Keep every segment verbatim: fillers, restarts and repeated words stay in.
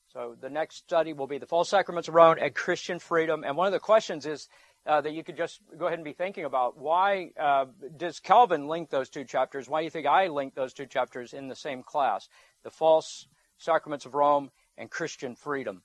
So the next study will be the false sacraments of Rome and Christian freedom. And one of the questions is uh, that you could just go ahead and be thinking about, why uh, does Calvin link those two chapters? Why do you think I linked those two chapters in the same class? The false sacraments of Rome and Christian freedom.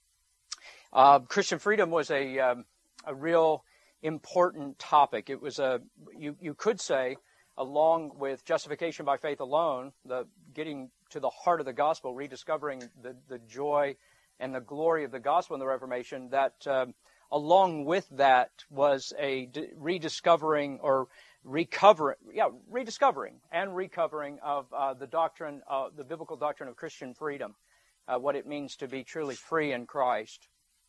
Uh, Christian freedom was a um, a real important topic. It was a, you, you could say, along with justification by faith alone, the getting to the heart of the gospel, rediscovering the, the joy and the glory of the gospel in the Reformation, that um, along with that was a d- rediscovering or recovering, yeah, rediscovering and recovering of uh, the doctrine, uh, the biblical doctrine of Christian freedom, uh, what it means to be truly free in Christ.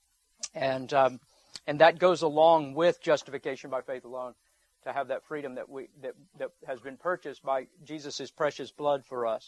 And um, and that goes along with justification by faith alone, to have that freedom that we that, that has been purchased by Jesus' precious blood for us.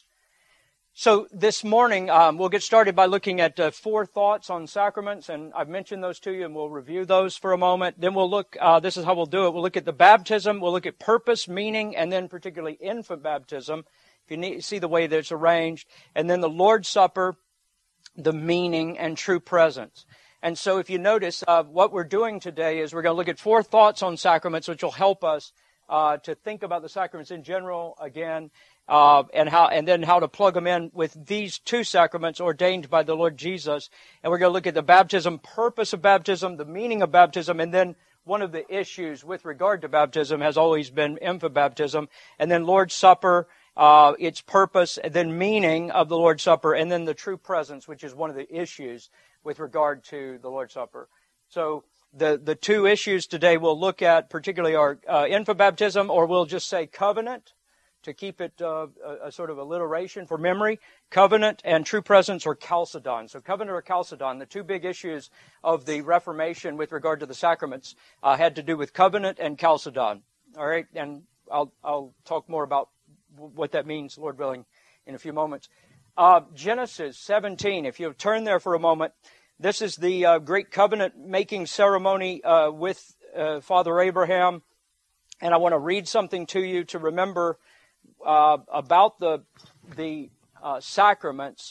So this morning, um, we'll get started by looking at uh, four thoughts on sacraments, and I've mentioned those to you, and we'll review those for a moment. Then we'll look, uh, this is how we'll do it, we'll look at the baptism, we'll look at purpose, meaning, and then particularly infant baptism, if you need, see the way that it's arranged, and then the Lord's Supper, the meaning, and true presence. And so if you notice, uh, what we're doing today is we're going to look at four thoughts on sacraments, which will help us uh, to think about the sacraments in general again, uh, and how, and then how to plug them in with these two sacraments ordained by the Lord Jesus. And we're going to look at the baptism, purpose of baptism, the meaning of baptism, and then one of the issues with regard to baptism has always been infant baptism, and then Lord's Supper, uh, its purpose, and then meaning of the Lord's Supper, and then the true presence, which is one of the issues with regard to the Lord's Supper. So the, the two issues today we'll look at particularly are uh, infant baptism, or we'll just say covenant, to keep it uh, a, a sort of alliteration for memory, covenant, and true presence, or chalcedon. So covenant or chalcedon, the two big issues of the Reformation with regard to the sacraments uh, had to do with covenant and chalcedon. All right, and I'll, I'll talk more about what that means, Lord willing, in a few moments. Uh, Genesis seventeen, if you'll turn there for a moment, this is the uh, great covenant-making ceremony uh, with uh, Father Abraham, and I want to read something to you to remember uh, about the the uh, sacraments.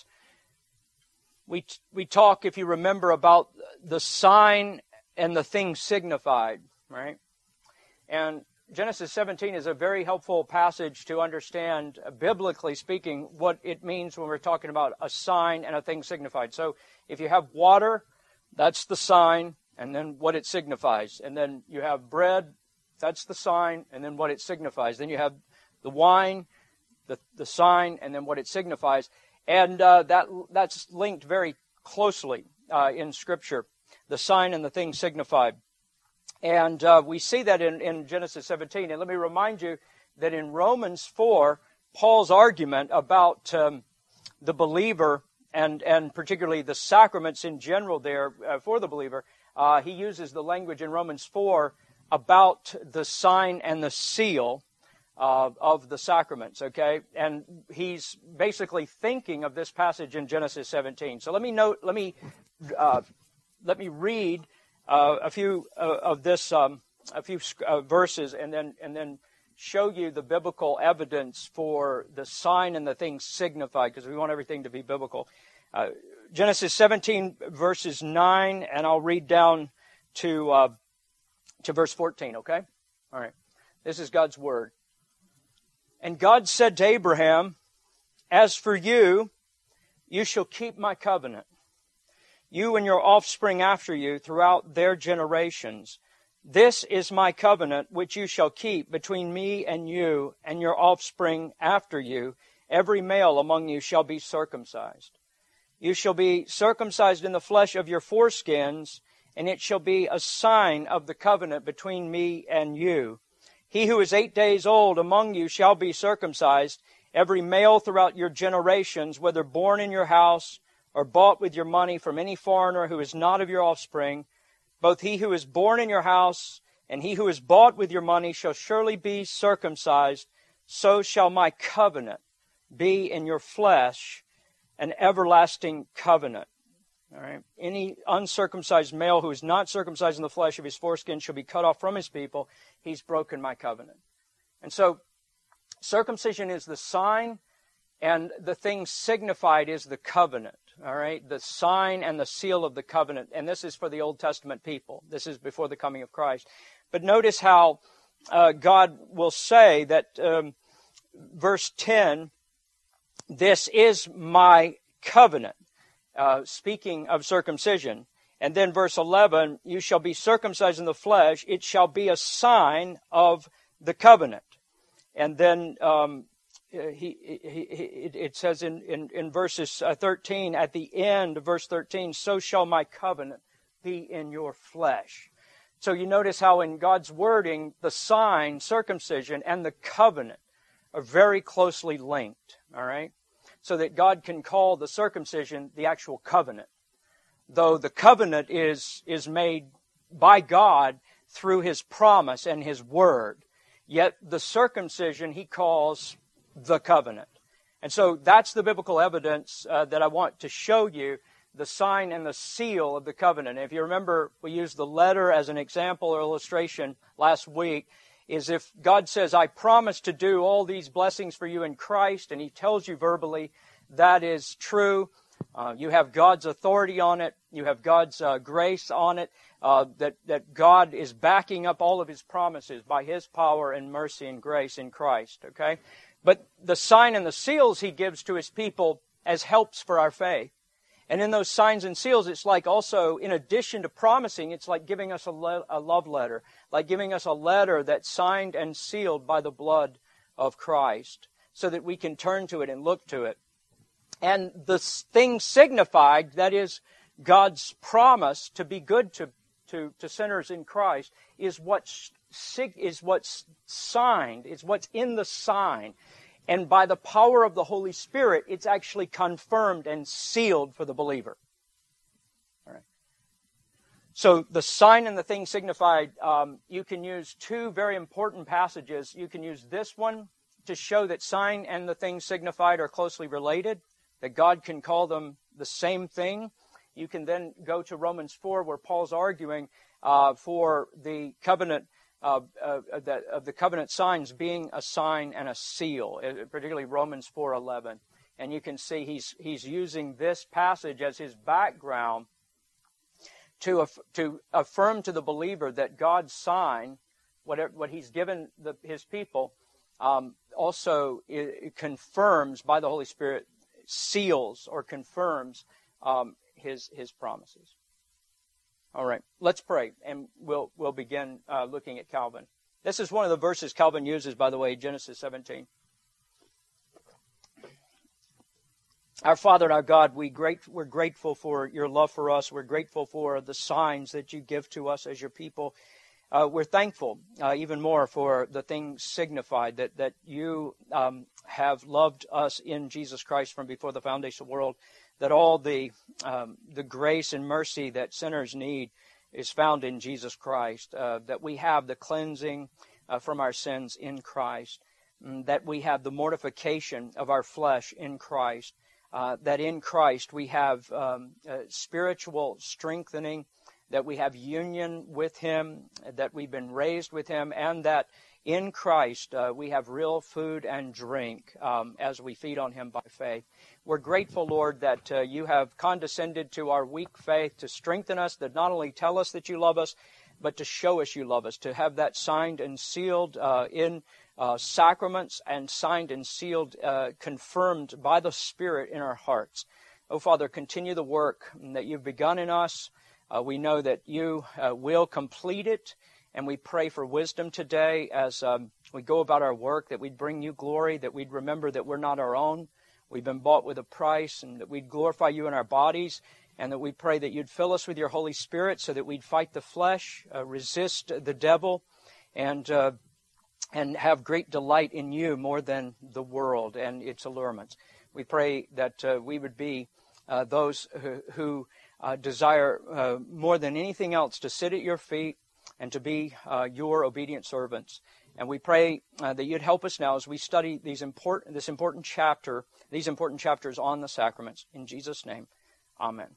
We we talk, if you remember, about the sign and the thing signified, right? And Genesis seventeen is a very helpful passage to understand, uh, biblically speaking, what it means when we're talking about a sign and a thing signified. So if you have water, that's the sign, and then what it signifies. And then you have bread, that's the sign, and then what it signifies. Then you have the wine, the, the sign, and then what it signifies. And uh, that that's linked very closely uh, in Scripture, the sign and the thing signified. And uh, we see that in, in Genesis seventeen. And let me remind you that in Romans four, Paul's argument about um, the believer and, and particularly the sacraments in general there uh, for the believer, uh, he uses the language in Romans four about the sign and the seal uh, of the sacraments, okay? And he's basically thinking of this passage in Genesis seventeen. So let me note, let me, uh, let me read Uh, a few uh, of this, um, a few uh, verses, and then and then show you the biblical evidence for the sign and the thing signified, because we want everything to be biblical. Uh, Genesis seventeen verses nine, and I'll read down to uh, to verse fourteen. Okay, all right. This is God's word. And God said to Abraham, "As for you, you shall keep my covenant. You and your offspring after you throughout their generations. This is my covenant which you shall keep between me and you and your offspring after you. Every male among you shall be circumcised. You shall be circumcised in the flesh of your foreskins, and it shall be a sign of the covenant between me and you. He who is eight days old among you shall be circumcised, every male throughout your generations, whether born in your house or bought with your money from any foreigner who is not of your offspring. Both he who is born in your house and he who is bought with your money shall surely be circumcised. So shall my covenant be in your flesh, an everlasting covenant." All right. Any uncircumcised male who is not circumcised in the flesh of his foreskin shall be cut off from his people. He's broken my covenant. And so circumcision is the sign, and the thing signified is the covenant. all right? The sign and the seal of the covenant. And this is for the Old Testament people. This is before the coming of Christ. But notice how uh, God will say that, um, verse ten, this is my covenant, uh, speaking of circumcision. And then verse eleven, you shall be circumcised in the flesh. It shall be a sign of the covenant. And then um, he, he, he, it says in, in, in verses thirteen, at the end of verse thirteen, so shall my covenant be in your flesh. So you notice how in God's wording, the sign, circumcision, and the covenant are very closely linked, all right? So that God can call the circumcision the actual covenant, though the covenant is, is made by God through His promise and His word. Yet the circumcision He calls the covenant. And so that's the biblical evidence uh, that I want to show you, the sign and the seal of the covenant. If you remember, we used the letter as an example or illustration last week, is if God says, I promise to do all these blessings for you in Christ, and He tells you verbally that is true. Uh, you have God's authority on it. You have God's uh, grace on it. Uh, that, that God is backing up all of His promises by His power and mercy and grace in Christ. Okay? But the sign and the seals He gives to His people as helps for our faith. And in those signs and seals, it's like also, in addition to promising, it's like giving us a, le- a love letter. Like giving us a letter that's signed and sealed by the blood of Christ, so that we can turn to it and look to it. And the thing signified, that is God's promise to be good to, to, to sinners in Christ, is what's, is what's signed, is what's in the sign. And by the power of the Holy Spirit, it's actually confirmed and sealed for the believer. All right. So the sign and the thing signified, um, you can use two very important passages. You can use this one to show that sign and the thing signified are closely related, that God can call them the same thing. You can then go to Romans four, where Paul's arguing uh, for the covenant, uh, uh, that, of the covenant signs being a sign and a seal, particularly Romans four eleven. And you can see he's he's using this passage as his background to aff- to affirm to the believer that God's sign, whatever what He's given the, His people, um, also it, it confirms by the Holy Spirit, seals or confirms um, His His promises. All right, let's pray, and we'll we'll begin uh, looking at Calvin. This is one of the verses Calvin uses, by the way, Genesis seventeen. Our Father and our God, we great, we're grateful for your love for us. We're grateful for the signs that you give to us as your people. Uh, we're thankful uh, even more for the things signified, that, that you um, have loved us in Jesus Christ from before the foundation of the world, that all the um, the grace and mercy that sinners need is found in Jesus Christ, uh, that we have the cleansing uh, from our sins in Christ, that we have the mortification of our flesh in Christ, uh, that in Christ we have um, uh, spiritual strengthening, that we have union with Him, that we've been raised with Him, and that in Christ uh, we have real food and drink um, as we feed on Him by faith. We're grateful, Lord, that uh, you have condescended to our weak faith to strengthen us, that not only tell us that you love us, but to show us you love us, to have that signed and sealed uh, in uh, sacraments and signed and sealed, uh, confirmed by the Spirit in our hearts. Oh, Father, continue the work that you've begun in us. Uh, we know that you uh, will complete it, and we pray for wisdom today as um, we go about our work, that we'd bring you glory, that we'd remember that we're not our own. We've been bought with a price, and that we'd glorify you in our bodies, and that we pray that you'd fill us with your Holy Spirit so that we'd fight the flesh, uh, resist the devil, and uh, and have great delight in you more than the world and its allurements. We pray that uh, we would be uh, those who, who uh, desire uh, more than anything else to sit at your feet and to be uh, your obedient servants. And we pray uh, that you'd help us now as we study these important, this important chapter, these important chapters on the sacraments. In Jesus' name, amen.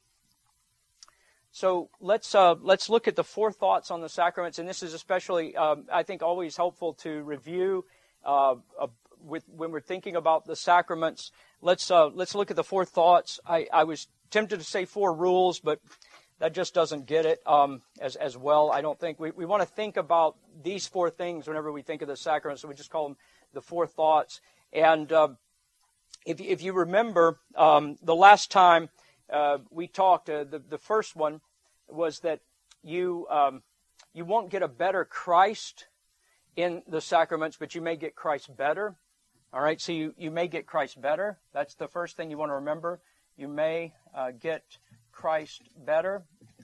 So let's uh, let's look at the four thoughts on the sacraments, and this is especially, um, I think, always helpful to review uh, a, with when we're thinking about the sacraments, let's uh, let's look at the four thoughts. I, I was tempted to say four rules, but that just doesn't get it um, as as well. I don't think we we want to think about these four things whenever we think of the sacraments. So we just call them the four thoughts. And uh, if if you remember, um, the last time uh, we talked, uh, the the first one was that you um, you won't get a better Christ in the sacraments, but you may get Christ better. All right, so you, you may get Christ better. That's the first thing you want to remember. You may uh, get Christ better.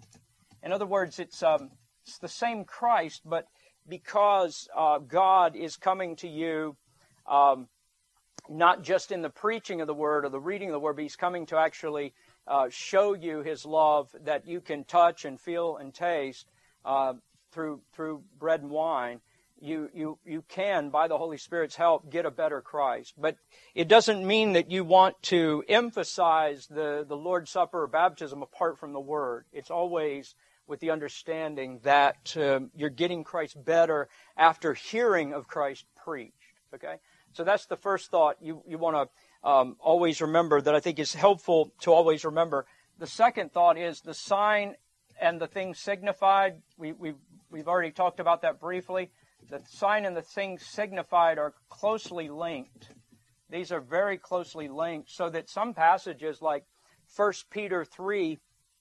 In other words, it's um, it's the same Christ, but because uh, God is coming to you um, not just in the preaching of the Word or the reading of the Word, but He's coming to actually uh, show you His love that you can touch and feel and taste uh, through through bread and wine. You, you you can, by the Holy Spirit's help, get a better Christ. But it doesn't mean that you want to emphasize the, the Lord's Supper or baptism apart from the Word. It's always with the understanding that uh, you're getting Christ better after hearing of Christ preached. Okay? So that's the first thought you, you want to um, always remember, that I think is helpful to always remember. The second thought is the sign and the thing signified. We, we've, we've already talked about that briefly. The sign and the thing signified are closely linked. These are very closely linked, so that some passages like First Peter three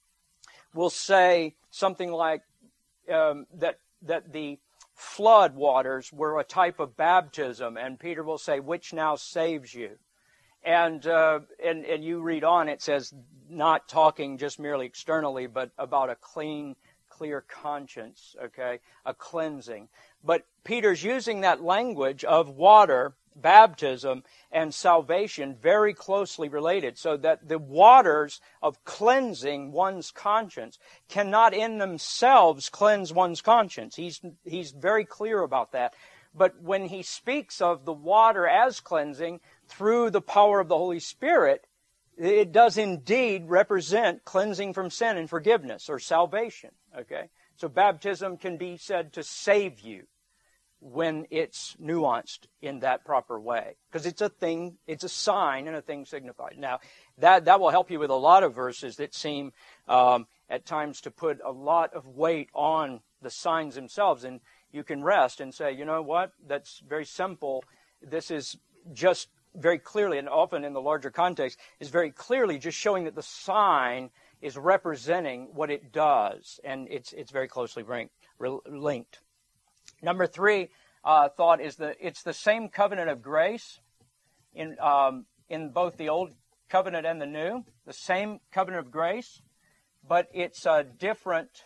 will say something like um, that that the flood waters were a type of baptism, and Peter will say, which now saves you. And, uh, and, and you read on, it says, not talking just merely externally, but about a clean, clear conscience, okay, a cleansing. But Peter's using that language of water, baptism, and salvation very closely related, so that the waters of cleansing one's conscience cannot in themselves cleanse one's conscience. He's, he's very clear about that. But when he speaks of the water as cleansing through the power of the Holy Spirit, it does indeed represent cleansing from sin and forgiveness or salvation, okay? So baptism can be said to save you when it's nuanced in that proper way. Because it's a thing, it's a sign and a thing signified. Now, that, that will help you with a lot of verses that seem um, at times to put a lot of weight on the signs themselves. And you can rest and say, you know what, that's very simple. This is just very clearly, and often in the larger context, is very clearly just showing that the sign is representing what it does, and it's it's very closely linked. linked. Number three uh, thought is that it's the same covenant of grace in um, in both the Old Covenant and the New, the same covenant of grace, but it's a different.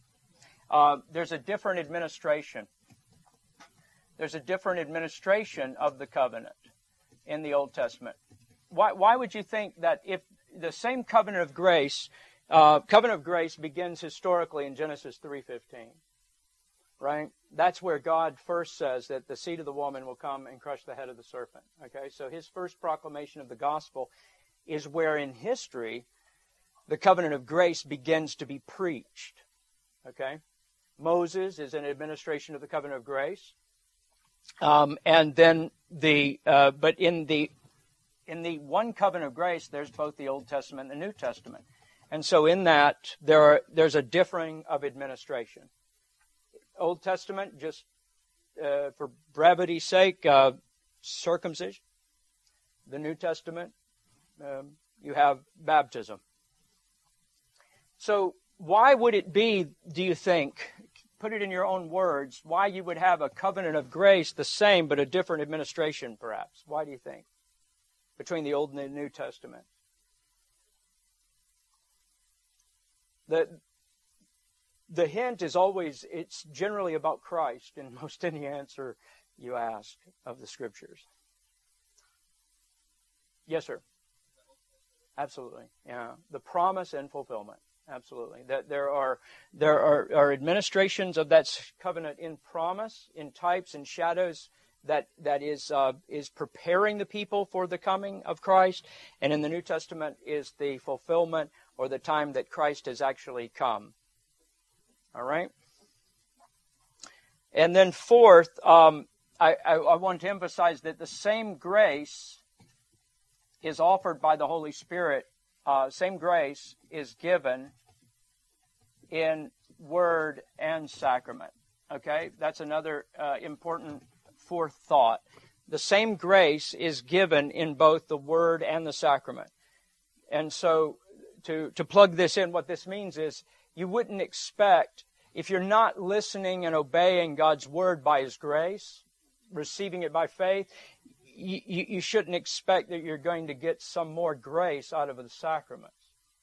Uh, there's a different administration. There's a different administration of the covenant in the Old Testament. Why, why would you think that if the same covenant of grace, uh, covenant of grace begins historically in Genesis three fifteen, right? That's where God first says that the seed of the woman will come and crush the head of the serpent, okay? So his first proclamation of the gospel is where in history the covenant of grace begins to be preached, okay? Moses is an administration of the covenant of grace. Um, and then the, uh, but in the, in the one covenant of grace, there's both the Old Testament and the New Testament. And so in that, there are, there's a differing of administration. Old Testament, just uh, for brevity's sake, uh, circumcision. The New Testament, um, you have baptism. So why would it be, do you think, put it in your own words, why you would have a covenant of grace the same but a different administration perhaps? Why do you think? Between the Old and the New Testament. The, the hint is always, it's generally about Christ in most any answer you ask of the Scriptures. Yes, sir. Absolutely. Yeah. The promise and fulfillment. Absolutely. That there are there are, are administrations of that covenant in promise, in types and shadows that that is uh, is preparing the people for the coming of Christ, and in the New Testament is the fulfillment or the time that Christ has actually come. All right. And then fourth, um, I, I, I want to emphasize that the same grace is offered by the Holy Spirit. Uh, same grace is given in word and sacrament. Okay, that's another uh, important fourth thought. The same grace is given in both the word and the sacrament. And so to, to plug this in, what this means is you wouldn't expect, if you're not listening and obeying God's word by His grace, receiving it by faith, you, you, you shouldn't expect that you're going to get some more grace out of the sacraments.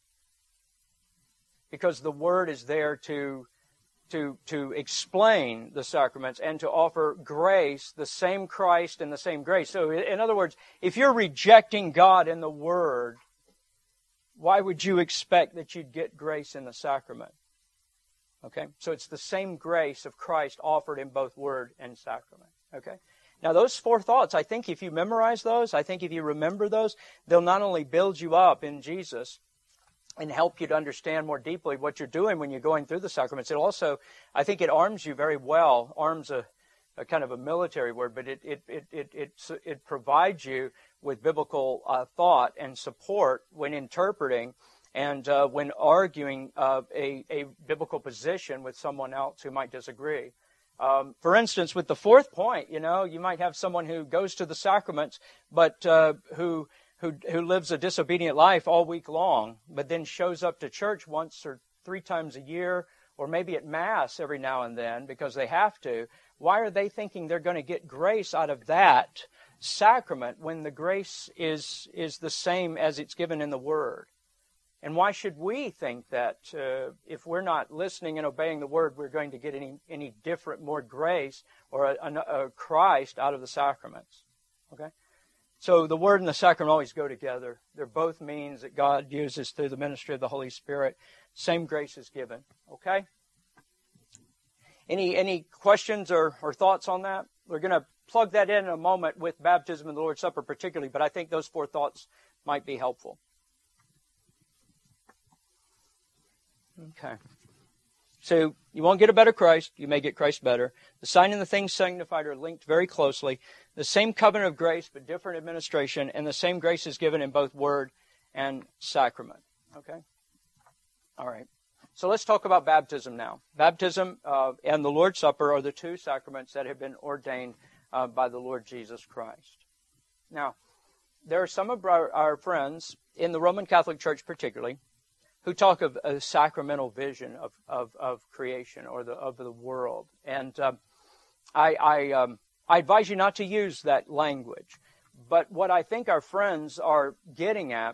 Because the word is there to To, to explain the sacraments and to offer grace, the same Christ and the same grace. So in other words, if you're rejecting God in the Word, why would you expect that you'd get grace in the sacrament? Okay, so it's the same grace of Christ offered in both Word and sacrament. Okay, now those four thoughts, I think if you memorize those, I think if you remember those, they'll not only build you up in Jesus and help you to understand more deeply what you're doing when you're going through the sacraments. It also, I think it arms you very well. Arms a, a kind of a military word, but it it it it it, it provides you with biblical uh, thought and support when interpreting and uh, when arguing uh, a a biblical position with someone else who might disagree. Um, for instance, with the fourth point, you know, you might have someone who goes to the sacraments, but uh, who Who, who lives a disobedient life all week long, but then shows up to church once or three times a year, or maybe at Mass every now and then because they have to. Why are they thinking they're going to get grace out of that sacrament when the grace is is the same as it's given in the Word? And why should we think that uh, if we're not listening and obeying the Word, we're going to get any, any different, more grace or a, a, a Christ out of the sacraments? Okay? So the Word and the sacrament always go together. They're both means that God uses through the ministry of the Holy Spirit. Same grace is given. Okay? Any any questions or, or thoughts on that? We're going to plug that in in a moment with baptism and the Lord's Supper particularly, but I think those four thoughts might be helpful. Okay. So you won't get a better Christ. You may get Christ better. The sign and the things sanctified are linked very closely. The same covenant of grace, but different administration, and the same grace is given in both word and sacrament. Okay? All right. So let's talk about baptism now. Baptism uh, and the Lord's Supper are the two sacraments that have been ordained uh, by the Lord Jesus Christ. Now, there are some of our, our friends, in the Roman Catholic Church particularly, who talk of a sacramental vision of, of, of creation or the, of the world. And um, I, I, um, I advise you not to use that language. But what I think our friends are getting at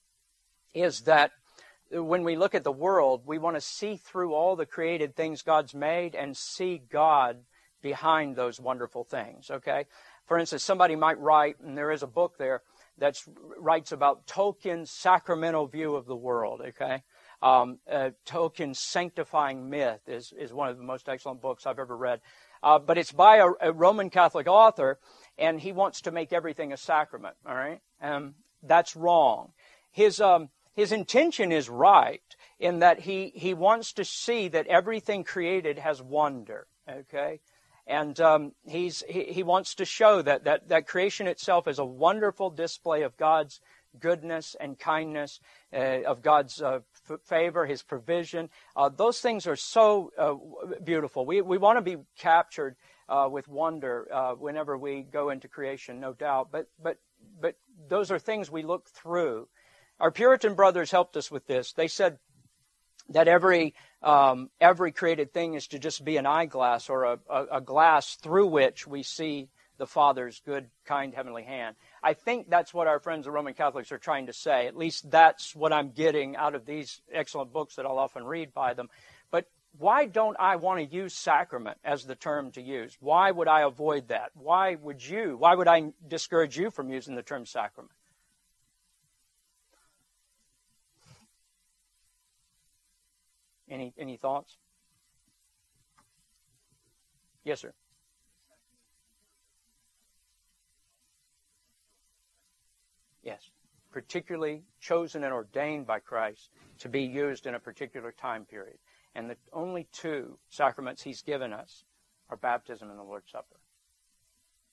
is that when we look at the world, we want to see through all the created things God's made and see God behind those wonderful things, okay? For instance, somebody might write, and there is a book there, that writes about Tolkien's sacramental view of the world, okay? Um, uh, Tolkien's Sanctifying Myth is, is one of the most excellent books I've ever read. Uh, but it's by a, a Roman Catholic author, and he wants to make everything a sacrament, all right? Um, that's wrong. His um, his intention is right in that he, he wants to see that everything created has wonder, okay? And um, he's, he, he wants to show that, that, that creation itself is a wonderful display of God's goodness and kindness, uh, of God's uh, f- favor, His provision. Uh, those things are so uh, beautiful. We, we want to be captured uh, with wonder uh, whenever we go into creation, no doubt. But, but, but those are things we look through. Our Puritan brothers helped us with this. They said that every um, every created thing is to just be an eyeglass or a, a, a glass through which we see the Father's good, kind, heavenly hand. I think that's what our friends, the Roman Catholics, are trying to say. At least that's what I'm getting out of these excellent books that I'll often read by them. But why don't I want to use sacrament as the term to use? Why would I avoid that? Why would you? Why would I discourage you from using the term sacrament? Any any thoughts? Yes, sir. Yes. Particularly chosen and ordained by Christ to be used in a particular time period. And the only two sacraments He's given us are baptism and the Lord's Supper.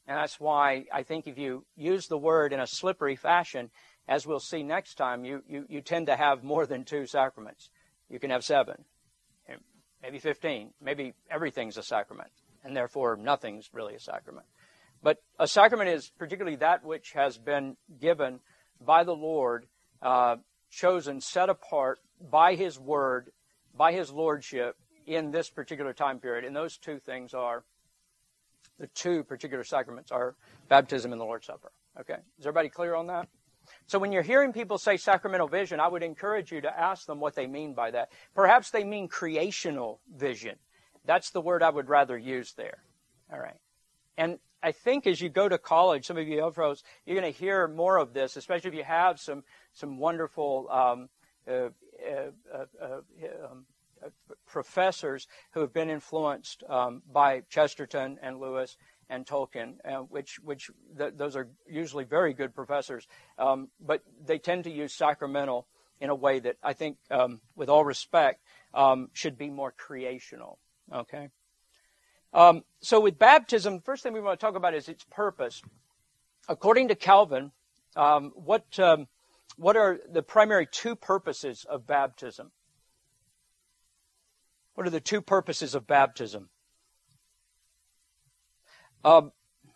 And that's why I think if you use the word in a slippery fashion, as we'll see next time, you, you, you tend to have more than two sacraments. You can have seven, maybe fifteen, maybe everything's a sacrament, and therefore nothing's really a sacrament. But a sacrament is particularly that which has been given by the Lord, uh, chosen, set apart by His Word, by His Lordship in this particular time period. And those two things are, the two particular sacraments are baptism and the Lord's Supper. Okay? Is everybody clear on that? So when you're hearing people say sacramental vision, I would encourage you to ask them what they mean by that. Perhaps they mean creational vision. That's the word I would rather use there. All right. And I think as you go to college, some of you young folks, you're going to hear more of this, especially if you have some some wonderful um, uh, uh, uh, uh, um, uh, professors who have been influenced um, by Chesterton and Lewis and Tolkien, uh, which which th- those are usually very good professors, um, but they tend to use sacramental in a way that I think, um, with all respect, um, should be more creational. Okay. Um, so with baptism, the first thing we want to talk about is its purpose. According to Calvin, um, what um, what are the primary two purposes of baptism? What are the two purposes of baptism? Um,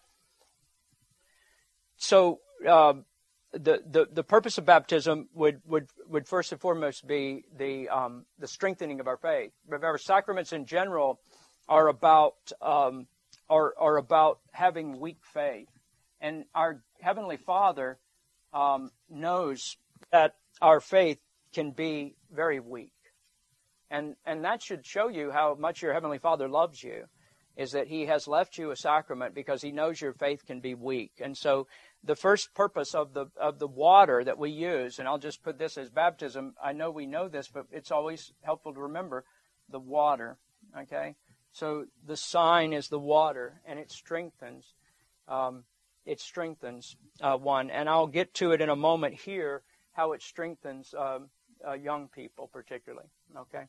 so uh, the, the the purpose of baptism would would would first and foremost be the um, the strengthening of our faith. Remember, sacraments in general are about um, are are about having weak faith, and our Heavenly Father um, knows that our faith can be very weak, and and that should show you how much your Heavenly Father loves you. Is that He has left you a sacrament because He knows your faith can be weak. And so the first purpose of the of the water that we use, and I'll just put this as baptism, I know we know this, but it's always helpful to remember the water, okay? So the sign is the water, and it strengthens, um, it strengthens uh, one. And I'll get to it in a moment here, how it strengthens um, uh, young people particularly, okay?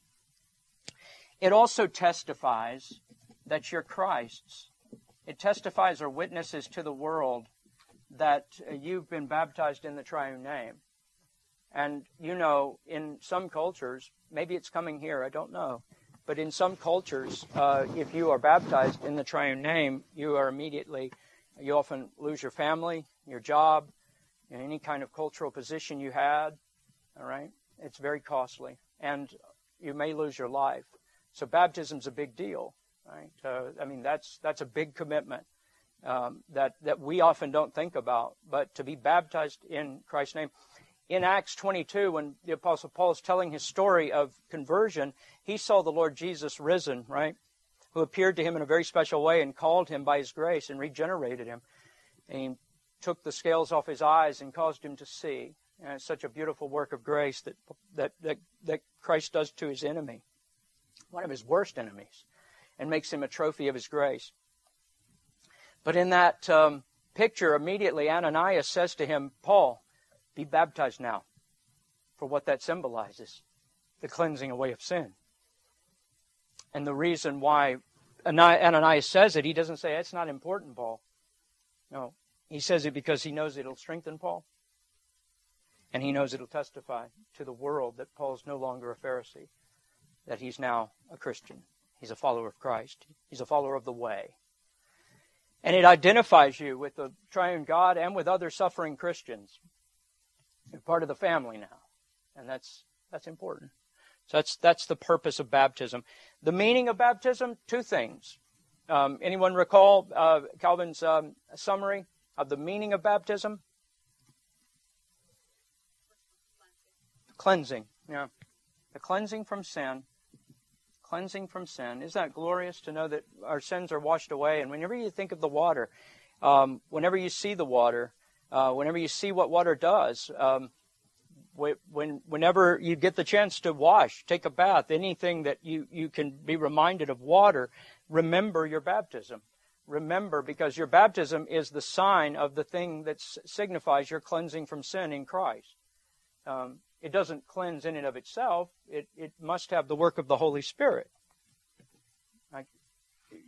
It also testifies that you're Christ's. It testifies or witnesses to the world that you've been baptized in the triune name. And you know, in some cultures, maybe it's coming here, I don't know, but in some cultures, uh, if you are baptized in the triune name, you are immediately, you often lose your family, your job, any kind of cultural position you had, all right? It's very costly, and you may lose your life. So baptism's a big deal. Right? Uh, I mean, that's that's a big commitment um, that, that we often don't think about. But to be baptized in Christ's name. In Acts twenty-two, when the Apostle Paul is telling his story of conversion, he saw the Lord Jesus risen, right? Who appeared to him in a very special way and called him by His grace and regenerated him. And he took the scales off his eyes and caused him to see. And it's such a beautiful work of grace that that that, that Christ does to His enemy, one of His worst enemies, and makes him a trophy of His grace. But in that um, picture, immediately Ananias says to him, Paul, be baptized now, for what that symbolizes, the cleansing away of sin. And the reason why Ananias says it, he doesn't say, it's not important, Paul. No, he says it because he knows it'll strengthen Paul. And he knows it'll testify to the world that Paul's no longer a Pharisee, that he's now a Christian. He's a follower of Christ. He's a follower of the way. And it identifies you with the triune God and with other suffering Christians. You're part of the family now. And that's that's important. So that's that's the purpose of baptism. The meaning of baptism, two things. Um, anyone recall uh, Calvin's um, summary of the meaning of baptism? Cleansing. Yeah. The cleansing from sin. Cleansing from sin. Isn't that glorious to know that our sins are washed away? And whenever you think of the water, um, whenever you see the water, uh, whenever you see what water does, um, when, whenever you get the chance to wash, take a bath, anything that you, you can be reminded of water, remember your baptism. Remember, because your baptism is the sign of the thing that signifies your cleansing from sin in Christ. Um, It doesn't cleanse in and of itself. It, it must have the work of the Holy Spirit. Like,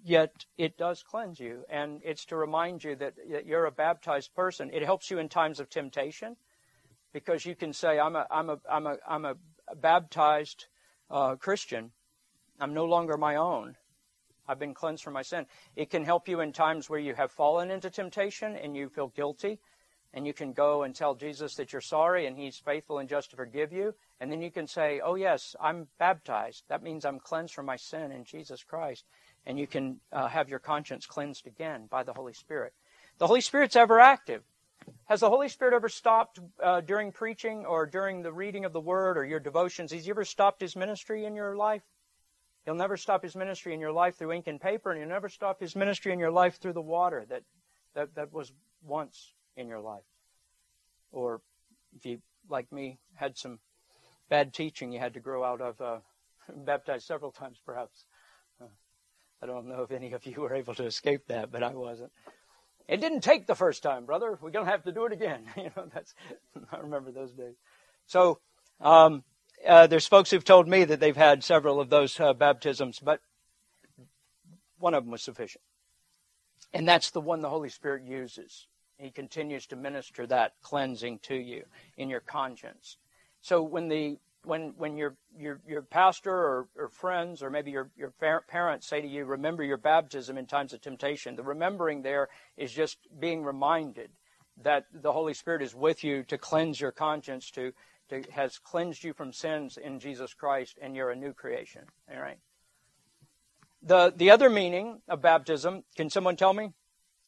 yet it does cleanse you. And it's to remind you that, that you're a baptized person. It helps you in times of temptation, because you can say, I'm a, I'm a, I'm a, I'm a baptized uh, Christian. I'm no longer my own. I've been cleansed from my sin. It can help you in times where you have fallen into temptation and you feel guilty, and you can go and tell Jesus that you're sorry and He's faithful and just to forgive you. And then you can say, oh yes, I'm baptized. That means I'm cleansed from my sin in Jesus Christ. And you can uh, have your conscience cleansed again by the Holy Spirit. The Holy Spirit's ever active. Has the Holy Spirit ever stopped uh, during preaching or during the reading of the Word or your devotions? Has He ever stopped His ministry in your life? He'll never stop His ministry in your life through ink and paper, and He'll never stop His ministry in your life through the water that, that, that was once in your life. Or if you, like me, had some bad teaching you had to grow out of, uh, baptized several times perhaps. Uh, I don't know if any of you were able to escape that, but I wasn't. It didn't take the first time, brother. We're going to have to do it again. You know, that's, I remember those days. So, um, uh, there's folks who've told me that they've had several of those uh, baptisms, but one of them was sufficient. And that's the one the Holy Spirit uses. He continues to minister that cleansing to you in your conscience. So when the when when your your your pastor or, or friends or maybe your your parents say to you, remember your baptism in times of temptation, the remembering there is just being reminded that the Holy Spirit is with you to cleanse your conscience, to to has cleansed you from sins in Jesus Christ, and you're a new creation. All right. The the other meaning of baptism, can someone tell me?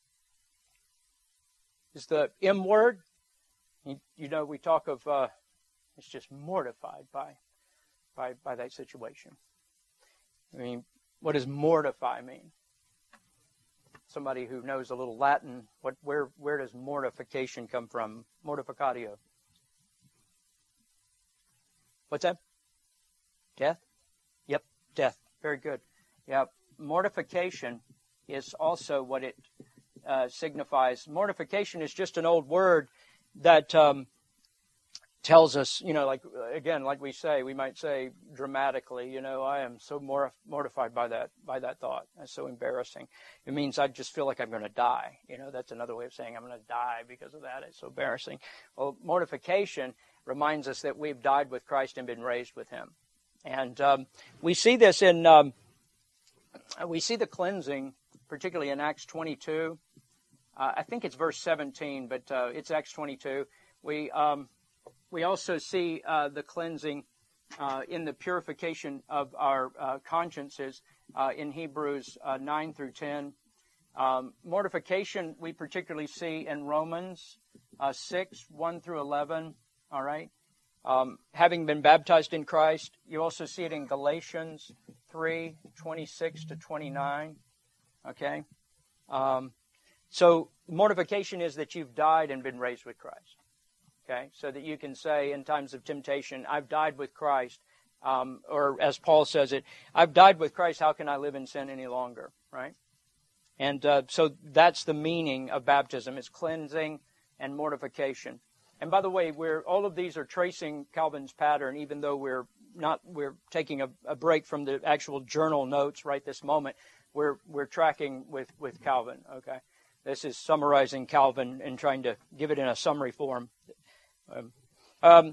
Is the M word. You, you know, we talk of uh, it's just mortified by, by, by that situation. I mean, what does mortify mean? Somebody who knows a little Latin, what, where, where does mortification come from? Mortificatio. What's that? Death? Yep, death. Very good. Yeah, mortification is also what it uh, signifies. Mortification is just an old word that um, tells us, you know, like, again, like we say, we might say dramatically, you know, I am so mor- mortified by that, by that thought. That's so embarrassing. It means I just feel like I'm going to die. You know, that's another way of saying I'm going to die because of that. It's so embarrassing. Well, mortification reminds us that we've died with Christ and been raised with Him. And um, we see this in, um, we see the cleansing, particularly in Acts twenty-two. Uh, I think it's verse seventeen, but uh, it's Acts twenty-two. We um, we also see uh, the cleansing uh, in the purification of our uh, consciences uh, in Hebrews uh, nine through ten. Um, mortification we particularly see in Romans uh, six, one through eleven. All right. Um, having been baptized in Christ, you also see it in Galatians three, twenty-six to twenty-nine. Okay. Um, so mortification is that you've died and been raised with Christ. Okay. So that you can say in times of temptation, I've died with Christ. Um, or as Paul says it, I've died with Christ. How can I live in sin any longer? Right. And uh, so that's the meaning of baptism. It's cleansing and mortification. And by the way, we're all of these are tracing Calvin's pattern, even though we're not we're taking a, a break from the actual journal notes right this moment. We're we're tracking with, with Calvin. Okay, this is summarizing Calvin and trying to give it in a summary form. Um, um,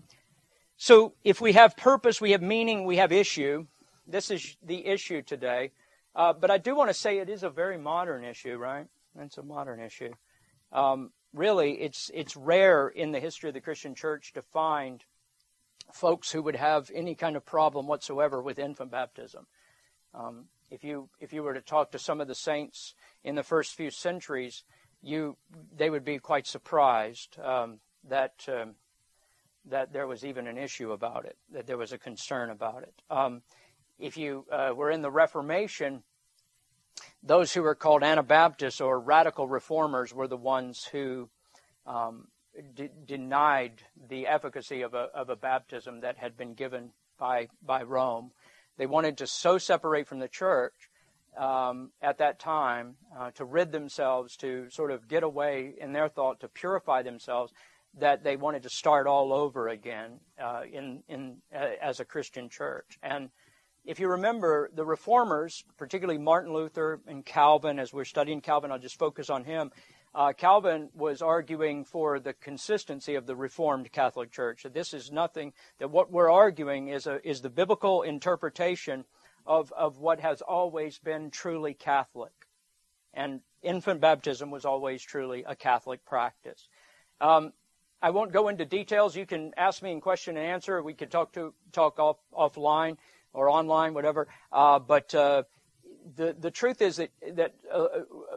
so if we have purpose, we have meaning, we have issue. This is the issue today. Uh, but I do want to say it is a very modern issue, right? It's a modern issue. Um, Really, it's it's rare in the history of the Christian church to find folks who would have any kind of problem whatsoever with infant baptism. Um, if you if you were to talk to some of the saints in the first few centuries, you they would be quite surprised um, that um, that there was even an issue about it, that there was a concern about it. Um, if you uh, were in the Reformation, those who were called Anabaptists or radical reformers were the ones who um, de- denied the efficacy of a, of a baptism that had been given by by Rome. They wanted to so separate from the church um, at that time uh, to rid themselves, to sort of get away in their thought, to purify themselves, that they wanted to start all over again uh, in in uh, as a Christian church. And if you remember, the Reformers, particularly Martin Luther and Calvin, as we're studying Calvin, I'll just focus on him. Uh, Calvin was arguing for the consistency of the Reformed Catholic Church. So this is nothing, that what we're arguing is a, is the biblical interpretation of, of what has always been truly Catholic. And infant baptism was always truly a Catholic practice. Um, I won't go into details. You can ask me in question and answer. We could talk to talk off offline or online, whatever. Uh, but uh, the the truth is that that. Uh,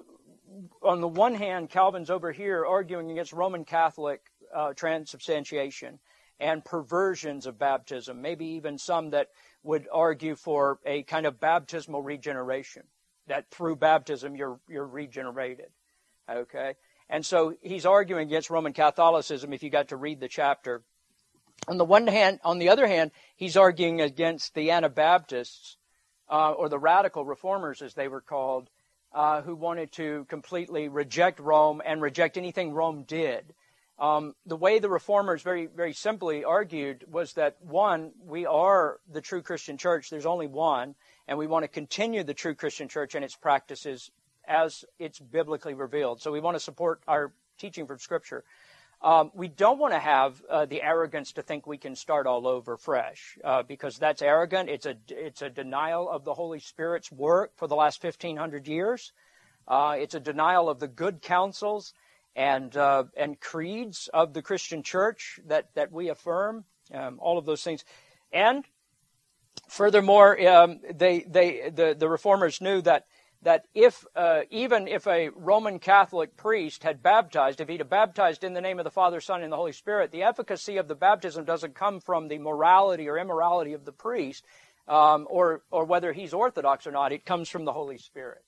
On the one hand, Calvin's over here arguing against Roman Catholic uh, transubstantiation and perversions of baptism, maybe even some that would argue for a kind of baptismal regeneration, that through baptism you're you're regenerated. Okay? And so he's arguing against Roman Catholicism if you got to read the chapter. On the one hand, on the other hand, he's arguing against the Anabaptists, uh, or the radical reformers as they were called, Uh, who wanted to completely reject Rome and reject anything Rome did. Um, the way the Reformers very, very simply argued was that, one, we are the true Christian church. There's only one, and we want to continue the true Christian church and its practices as it's biblically revealed. So we want to support our teaching from Scripture. Um, we don't want to have uh, the arrogance to think we can start all over fresh, uh, because that's arrogant. It's a it's a denial of the Holy Spirit's work for the last fifteen hundred years. Uh, it's a denial of the good counsels and uh, and creeds of the Christian church that that we affirm. Um, all of those things, and furthermore, um, they they the the Reformers knew that. that if, uh, even if a Roman Catholic priest had baptized, if he'd have baptized in the name of the Father, Son, and the Holy Spirit, the efficacy of the baptism doesn't come from the morality or immorality of the priest, um, or or whether he's Orthodox or not. It comes from the Holy Spirit.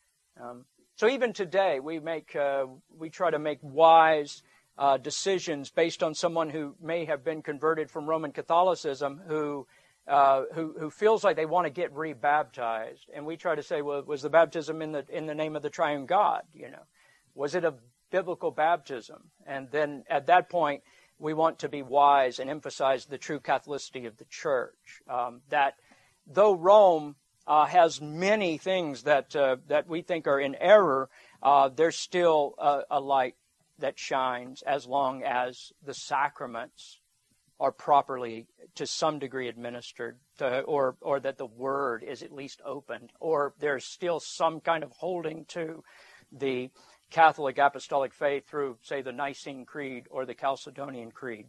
Um, so even today, we make uh, we try to make wise uh, decisions based on someone who may have been converted from Roman Catholicism, who Uh, who, who feels like they want to get rebaptized. And we try to say, well, was the baptism in the in the name of the triune God? You know, was it a biblical baptism? And then at that point, we want to be wise and emphasize the true Catholicity of the church. Um, that though Rome uh, has many things that uh, that we think are in error, uh, there's still a, a light that shines as long as the sacraments are properly, to some degree, administered, to, or or that the Word is at least opened, or there's still some kind of holding to the Catholic Apostolic faith through, say, the Nicene Creed or the Chalcedonian Creed.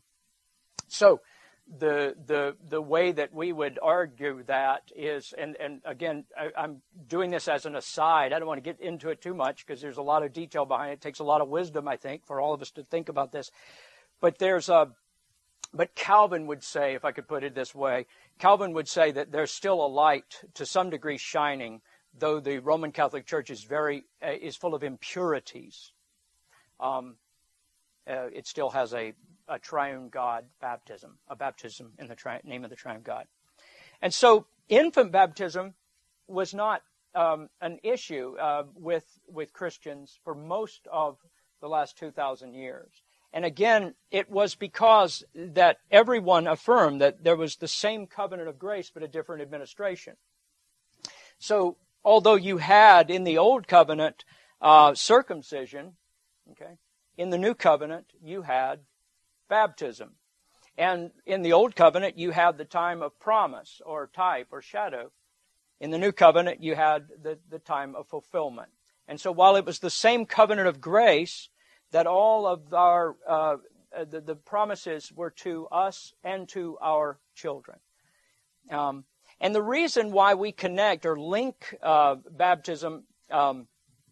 So the the the way that we would argue that is, and, and again, I, I'm doing this as an aside. I don't want to get into it too much because there's a lot of detail behind it. It takes a lot of wisdom, I think, for all of us to think about this. But there's a But Calvin would say, if I could put it this way, Calvin would say that there's still a light to some degree shining, though the Roman Catholic Church is very uh, is full of impurities. Um, uh, it still has a, a triune God baptism, a baptism in the tri- name of the triune God. And so infant baptism was not um, an issue uh, with with Christians for most of the last two thousand years. And again, it was because that everyone affirmed that there was the same covenant of grace, but a different administration. So, although you had in the old covenant uh, circumcision, okay, in the new covenant you had baptism. And in the old covenant you had the time of promise, or type, or shadow. In the new covenant you had the, the time of fulfillment. And so while it was the same covenant of grace, that all of our uh, the, the promises were to us and to our children. Um, and the reason why we connect or link uh, baptism um,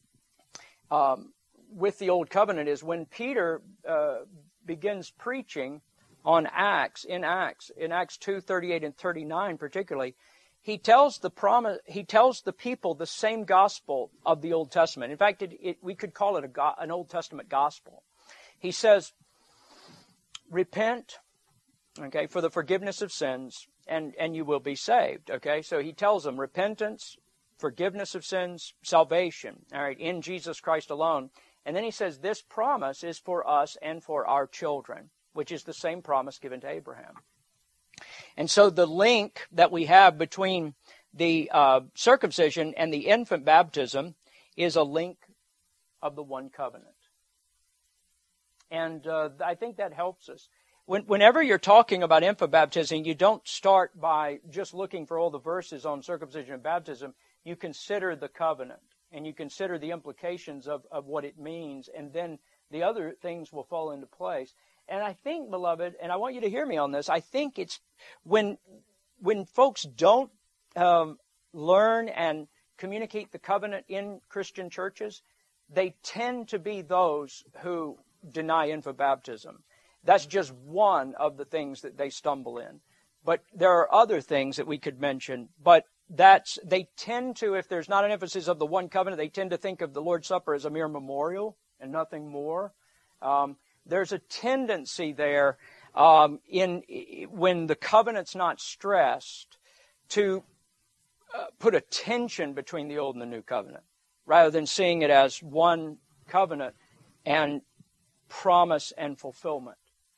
um, with the Old Covenant is when Peter uh, begins preaching on Acts, in Acts, in Acts two, thirty-eight and thirty-nine particularly, he tells the promise, he tells the people the same gospel of the Old Testament. In fact, it, it, we could call it a, an Old Testament gospel. He says, repent, okay, for the forgiveness of sins, and, and you will be saved, okay? So he tells them repentance, forgiveness of sins, salvation, all right, in Jesus Christ alone. And then he says this promise is for us and for our children, which is the same promise given to Abraham. And so the link that we have between the uh, circumcision and the infant baptism is a link of the one covenant. And uh, I think that helps us. When, whenever you're talking about infant baptism, you don't start by just looking for all the verses on circumcision and baptism. You consider the covenant, and you consider the implications of, of what it means, and then the other things will fall into place. And I think, beloved, and I want you to hear me on this, I think it's when when folks don't um, learn and communicate the covenant in Christian churches, they tend to be those who deny infant baptism. That's just one of the things that they stumble in. But there are other things that we could mention. But that's they tend to, if there's not an emphasis of the one covenant, they tend to think of the Lord's Supper as a mere memorial and nothing more. Um, there's a tendency there um, in when the covenant's not stressed to uh, put a tension between the old and the new covenant, rather than seeing it as one covenant and promise and fulfillment.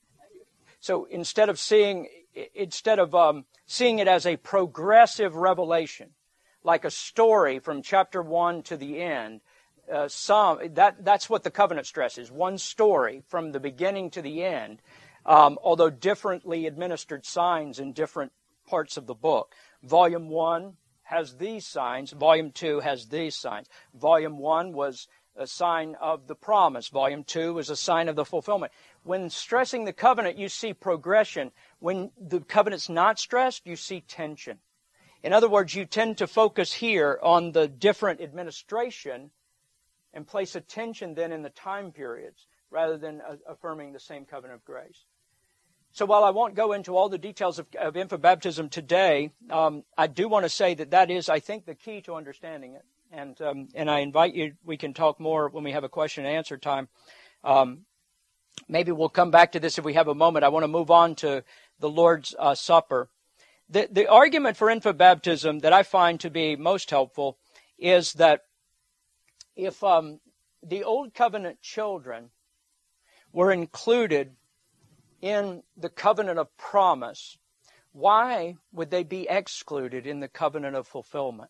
So instead of seeing, instead of um, seeing it as a progressive revelation, like a story from chapter one to the end, uh, some that that's what the covenant stresses: one story from the beginning to the end, um, although differently administered signs in different parts of the book. Volume one has these signs. Volume two has these signs. Volume one was a sign of the promise. Volume two was a sign of the fulfillment. When stressing the covenant, you see progression. When the covenant's not stressed, you see tension. In other words, you tend to focus here on the different administration and place attention then in the time periods rather than uh, affirming the same covenant of grace. So while I won't go into all the details of, of infant baptism today, um, I do want to say that that is, I think, the key to understanding it. And um, and I invite you, we can talk more when we have a question and answer time. Um, maybe we'll come back to this if we have a moment. I want to move on to the Lord's uh, Supper. The, the argument for infant baptism that I find to be most helpful is that if um, the Old Covenant children were included in the covenant of promise, why would they be excluded in the covenant of fulfillment?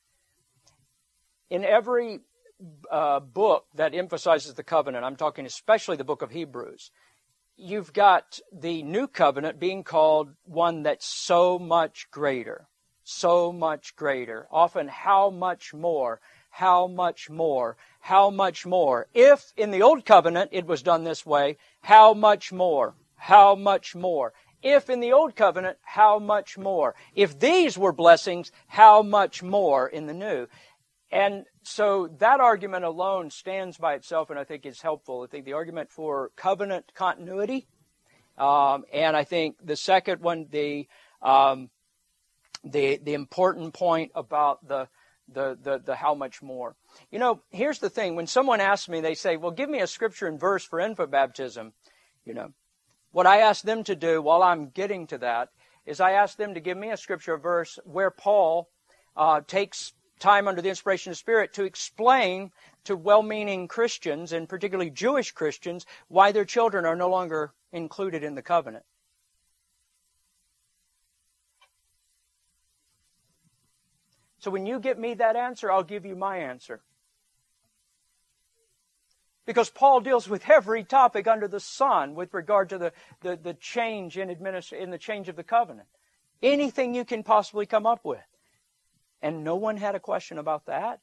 In every uh, book that emphasizes the covenant, I'm talking especially the book of Hebrews, you've got the new covenant being called one that's so much greater, so much greater. Often, how much more, how much more, how much more. If in the old covenant it was done this way, how much more, how much more. If in the old covenant, how much more. If these were blessings, how much more in the new. And so that argument alone stands by itself and I think is helpful. I think the argument for covenant continuity, um, and I think the second one, the um, the the important point about the, the the the how much more. You know, here's the thing. When someone asks me, they say, well, give me a scripture and verse for infant baptism. You know, what I ask them to do while I'm getting to that is I ask them to give me a scripture verse where Paul uh, takes time under the inspiration of the Spirit to explain to well-meaning Christians, and particularly Jewish Christians, why their children are no longer included in the covenant. So when you get me that answer, I'll give you my answer. Because Paul deals with every topic under the sun with regard to the, the, the change in administ- in the change of the covenant. Anything you can possibly come up with. And no one had a question about that.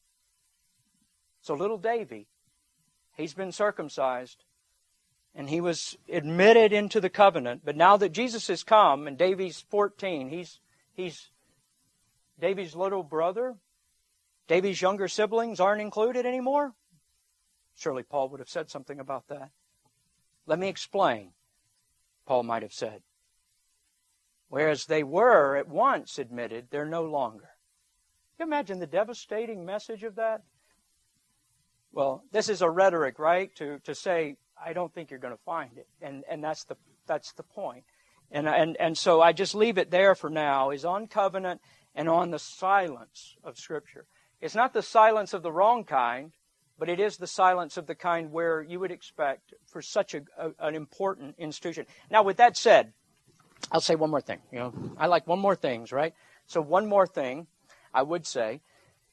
So little Davy, he's been circumcised, and he was admitted into the covenant. But now that Jesus has come, and Davy's fourteen, he's he's Davy's little brother, Davy's younger siblings aren't included anymore. Surely Paul would have said something about that. Let me explain, Paul might have said. Whereas they were at once admitted, they're no longer. Can you imagine the devastating message of that? Well, this is a rhetoric, right? To to say, I don't think you're going to find it. And and that's the that's the point. And and and so I just leave it there for now, is on covenant and on the silence of Scripture. It's not the silence of the wrong kind, but it is the silence of the kind where you would expect for such a, a an important institution. Now, with that said, I'll say one more thing. You know, I like one more things, right? So one more thing I would say.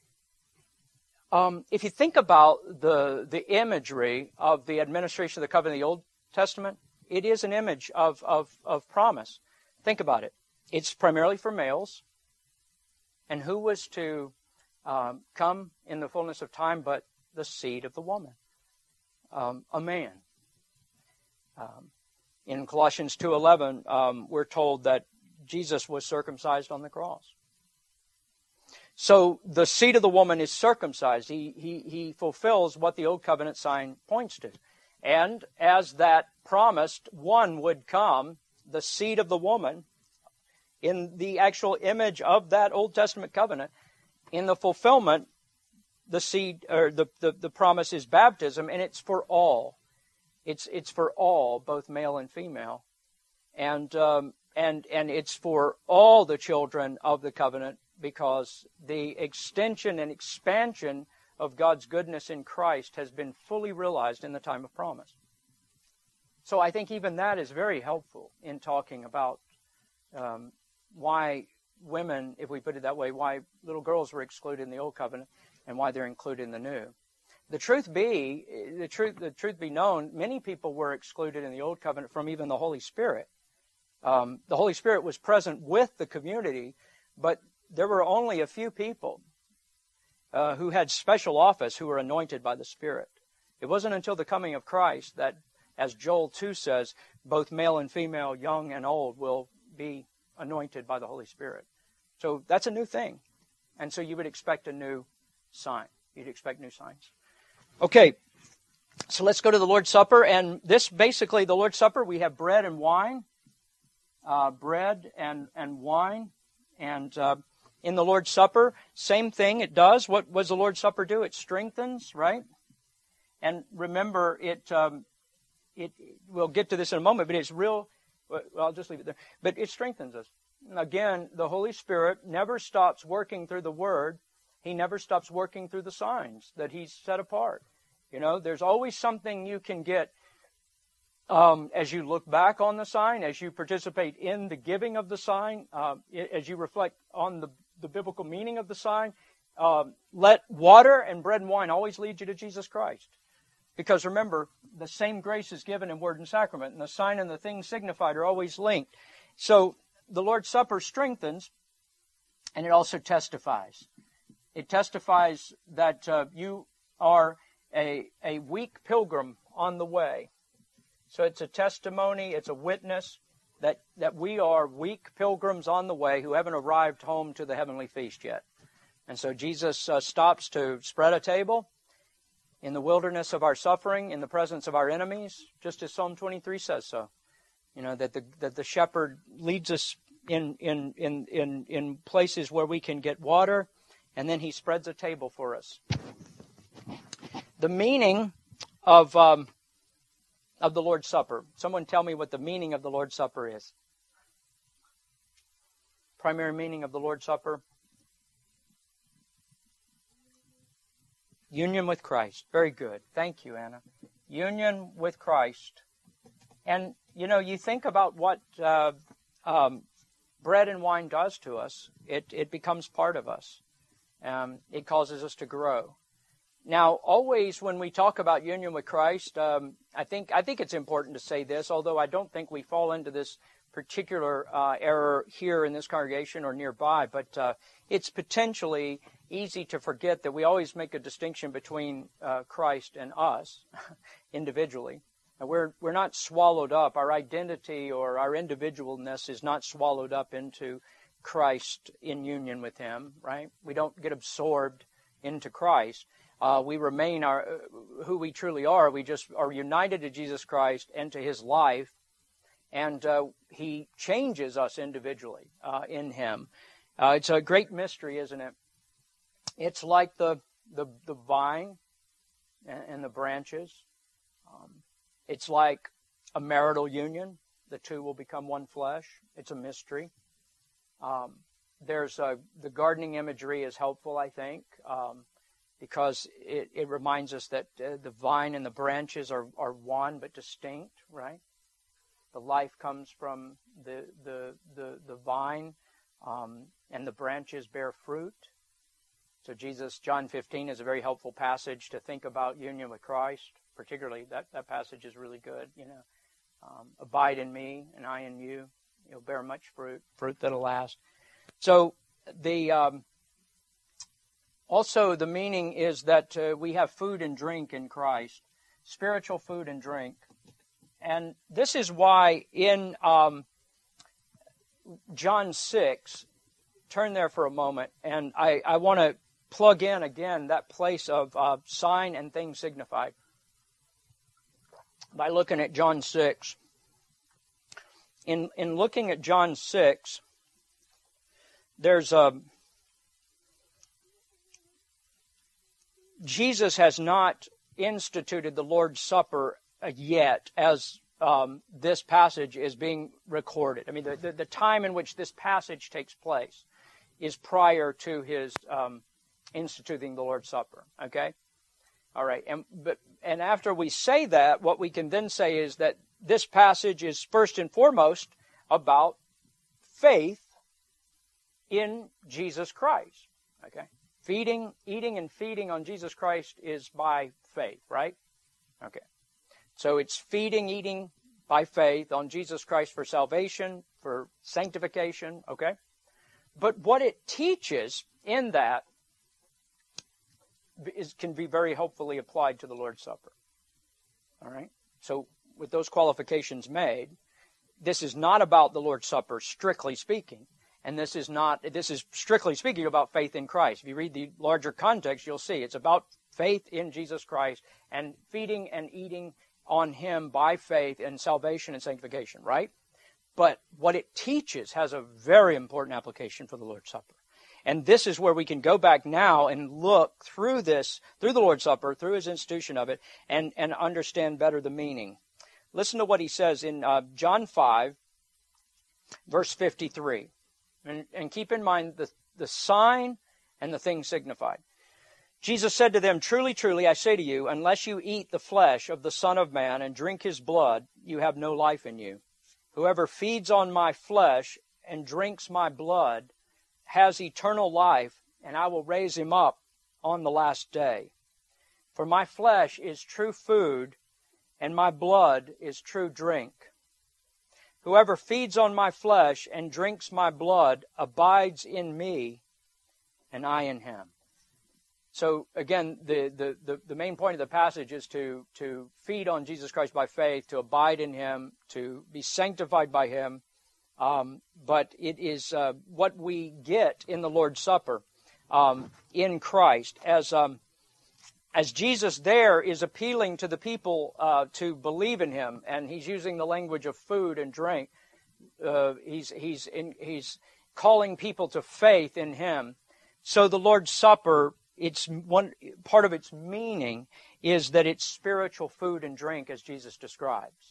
Um, if you think about the the imagery of the administration of the covenant in the Old Testament, it is an image of, of, of promise. Think about it. It's primarily for males. And who was to um, come in the fullness of time but the seed of the woman? Um, a man. Um, in Colossians two eleven, um, we're told that Jesus was circumcised on the cross. So the seed of the woman is circumcised. He, he, he fulfills what the Old Covenant sign points to. And as that promised one would come, the seed of the woman, in the actual image of that Old Testament covenant, in the fulfillment, the seed or the, the, the promise is baptism, and it's for all. It's it's for all, both male and female. And um, and and it's for all the children of the covenant, because the extension and expansion of God's goodness in Christ has been fully realized in the time of promise. So I think even that is very helpful in talking about um, why women, if we put it that way, why little girls were excluded in the Old Covenant and why they're included in the New. The truth be, the truth, the truth be known, many people were excluded in the Old Covenant from even the Holy Spirit. Um, the Holy Spirit was present with the community, but there were only a few people uh, who had special office who were anointed by the Spirit. It wasn't until the coming of Christ that, as Joel two says, both male and female, young and old, will be anointed by the Holy Spirit. So that's a new thing. And so you would expect a new sign. You'd expect new signs. Okay, so let's go to the Lord's Supper. And this, basically, the Lord's Supper, we have bread and wine. Uh, bread and, and wine. And uh, in the Lord's Supper, same thing it does. What does the Lord's Supper do? It strengthens, right? And remember, it, um, it we'll get to this in a moment, but it's real. Well, I'll just leave it there. But it strengthens us. Again, the Holy Spirit never stops working through the Word. He never stops working through the signs that He's set apart. You know, there's always something you can get um, as you look back on the sign, as you participate in the giving of the sign, uh, as you reflect on the, the biblical meaning of the sign. Uh, let water and bread and wine always lead you to Jesus Christ. Because remember, the same grace is given in word and sacrament, and the sign and the thing signified are always linked. So the Lord's Supper strengthens, and it also testifies. It testifies that uh, you are a, a weak pilgrim on the way. So it's a testimony, it's a witness that, that we are weak pilgrims on the way who haven't arrived home to the heavenly feast yet. And so Jesus uh, stops to spread a table in the wilderness of our suffering, in the presence of our enemies, just as Psalm twenty-three says so. You know, that the that the shepherd leads us in in in in, in places where we can get water, and then he spreads a table for us. The meaning of um, of the Lord's Supper. Someone tell me what the meaning of the Lord's Supper is. Primary meaning of the Lord's Supper. Union with Christ. Very good. Thank you, Anna. Union with Christ. And, you know, you think about what uh, um, bread and wine does to us. It, it becomes part of us. Um, it causes us to grow. Now, always when we talk about union with Christ, um, I think I think it's important to say this, although I don't think we fall into this particular uh, error here in this congregation or nearby, but uh, it's potentially easy to forget that we always make a distinction between uh, Christ and us individually. And we're we're not swallowed up. Our identity or our individualness is not swallowed up into Christ in union with Him, right? We don't get absorbed into Christ. Uh, we remain our uh, who we truly are. We just are united to Jesus Christ and to His life, and uh, He changes us individually uh, in Him. Uh, it's a great mystery, isn't it? It's like the the, the vine and, and the branches. Um, it's like a marital union. The two will become one flesh. It's a mystery. Um, there's a, the gardening imagery is helpful, I think. Um, Because it, it reminds us that uh, the vine and the branches are, are one but distinct, right? The life comes from the the the, the vine. Um, and the branches bear fruit. So Jesus, John fifteen is a very helpful passage to think about union with Christ. Particularly, that, that passage is really good. You know, um, abide in me and I in you. You'll bear much fruit, fruit that'll last. So the um, also the meaning is that uh, we have food and drink in Christ, spiritual food and drink. And this is why in um, John six, turn there for a moment, and I, I want to plug in again that place of uh, sign and thing signified. By looking at John six. In, in looking at John six, there's a... Jesus has not instituted the Lord's Supper yet as um, this passage is being recorded. I mean, the, the, the time in which this passage takes place is prior to his um, instituting the Lord's Supper, okay? All right, and but and after we say that, what we can then say is that this passage is first and foremost about faith in Jesus Christ, okay? Feeding, eating and feeding on Jesus Christ is by faith, right? Okay. So it's feeding, eating by faith on Jesus Christ for salvation, for sanctification, okay? But what it teaches in that is, can be very helpfully applied to the Lord's Supper. All right? So with those qualifications made, this is not about the Lord's Supper, strictly speaking. And this is not, this is strictly speaking about faith in Christ. If you read the larger context, you'll see it's about faith in Jesus Christ and feeding and eating on Him by faith and salvation and sanctification, right? But what it teaches has a very important application for the Lord's Supper. And this is where we can go back now and look through this, through the Lord's Supper, through His institution of it, and, and understand better the meaning. Listen to what He says in uh, John five, verse fifty-three. And, and keep in mind the, the sign and the thing signified. Jesus said to them, "Truly, truly, I say to you, unless you eat the flesh of the Son of Man and drink His blood, you have no life in you. Whoever feeds on my flesh and drinks my blood has eternal life, and I will raise him up on the last day. For my flesh is true food, and my blood is true drink. Whoever feeds on my flesh and drinks my blood abides in me, and I in him." So again, the, the, the, the main point of the passage is to, to feed on Jesus Christ by faith, to abide in Him, to be sanctified by Him. Um, but it is uh, what we get in the Lord's Supper um, in Christ. As um, as Jesus there is appealing to the people uh, to believe in Him, and He's using the language of food and drink. Uh, he's he's in, he's calling people to faith in Him. So the Lord's Supper, it's one part of its meaning is that it's spiritual food and drink, as Jesus describes.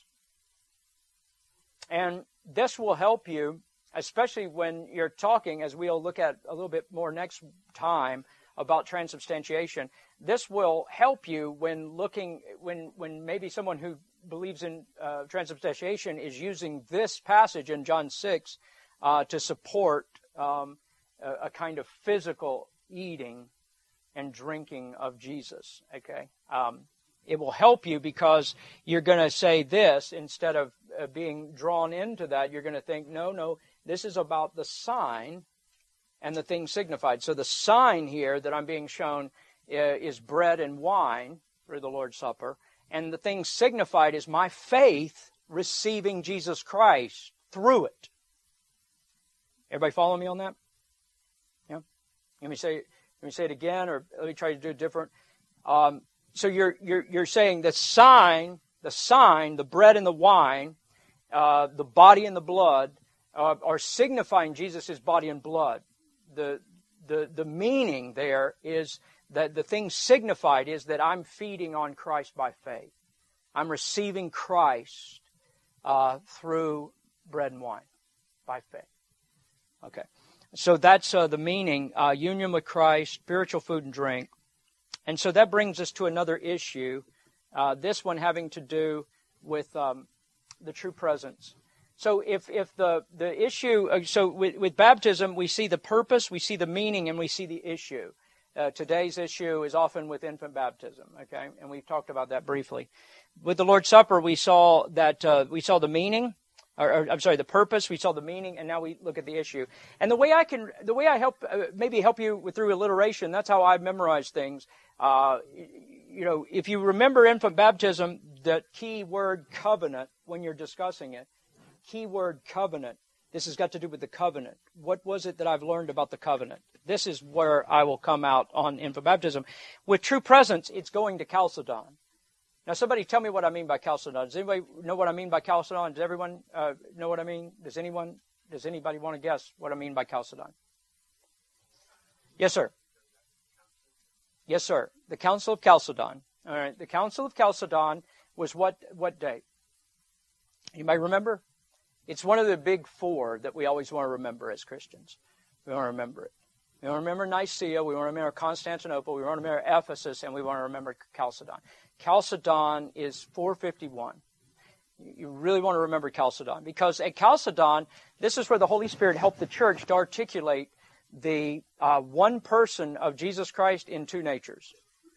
And this will help you, especially when you're talking, as we'll look at a little bit more next time, about transubstantiation. This will help you when looking, when when maybe someone who believes in uh, transubstantiation is using this passage in John six uh, to support um, a, a kind of physical eating and drinking of Jesus. Okay, um, it will help you because you're going to say this instead of uh, being drawn into that. You're going to think, no, no, this is about the sign and the thing signified. So the sign here that I'm being shown uh, is bread and wine through the Lord's Supper, and the thing signified is my faith receiving Jesus Christ through it. Everybody follow me on that? Yeah. Let me say. Let me say it again, or let me try to do it different. Um, so you're you're you're saying the sign, the sign, the bread and the wine, uh, the body and the blood, uh, are signifying Jesus' body and blood. The the the meaning there is that the thing signified is that I'm feeding on Christ by faith. I'm receiving Christ uh, through bread and wine by faith. Okay. So that's uh, the meaning, uh, union with Christ, spiritual food and drink. And so that brings us to another issue, uh, this one having to do with um, the true presence. So if, if the, the issue, so with, with baptism, we see the purpose, we see the meaning, and we see the issue. Uh, today's issue is often with infant baptism, okay? And we've talked about that briefly. With the Lord's Supper, we saw that, uh, we saw the meaning, or, or I'm sorry, the purpose, we saw the meaning, and now we look at the issue. And the way I can, the way I help, uh, maybe help you with, through alliteration, that's how I memorize things. Uh, you know, if you remember infant baptism, the key word covenant, when you're discussing it, key word covenant. This has got to do with the covenant. What was it that I've learned about the covenant? This is where I will come out on infant baptism. With true presence, it's going to Chalcedon. Now, somebody tell me what I mean by Chalcedon. Does anybody know what I mean by Chalcedon? Does everyone uh, know what I mean? Does anyone? Does anybody want to guess what I mean by Chalcedon? Yes, sir. Yes, sir. The Council of Chalcedon. All right. The Council of Chalcedon was what? What date? Anybody remember? It's one of the big four that we always want to remember as Christians. We want to remember it. We want to remember Nicaea, we want to remember Constantinople, we want to remember Ephesus, and we want to remember Chalcedon. Chalcedon is four fifty-one. You really want to remember Chalcedon, because at Chalcedon, this is where the Holy Spirit helped the church to articulate the uh, one person of Jesus Christ in two natures.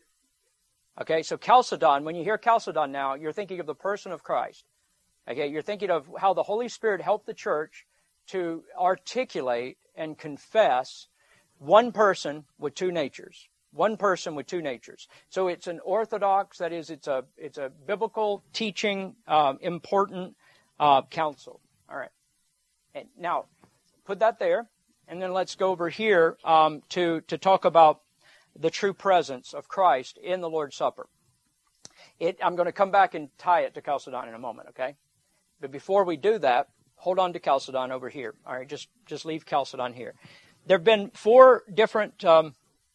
Okay, so Chalcedon, when you hear Chalcedon now, you're thinking of the person of Christ. Okay, you're thinking of how the Holy Spirit helped the church to articulate and confess one person with two natures. One person with two natures. So it's an orthodox, that is, it's a it's a biblical teaching, um, important uh, counsel. All right. And now, put that there, and then let's go over here um, to to talk about the true presence of Christ in the Lord's Supper. It, I'm going to come back and tie it to Chalcedon in a moment, okay? But before we do that, hold on to Chalcedon over here. All right, just, just leave Chalcedon here. There have been four different um,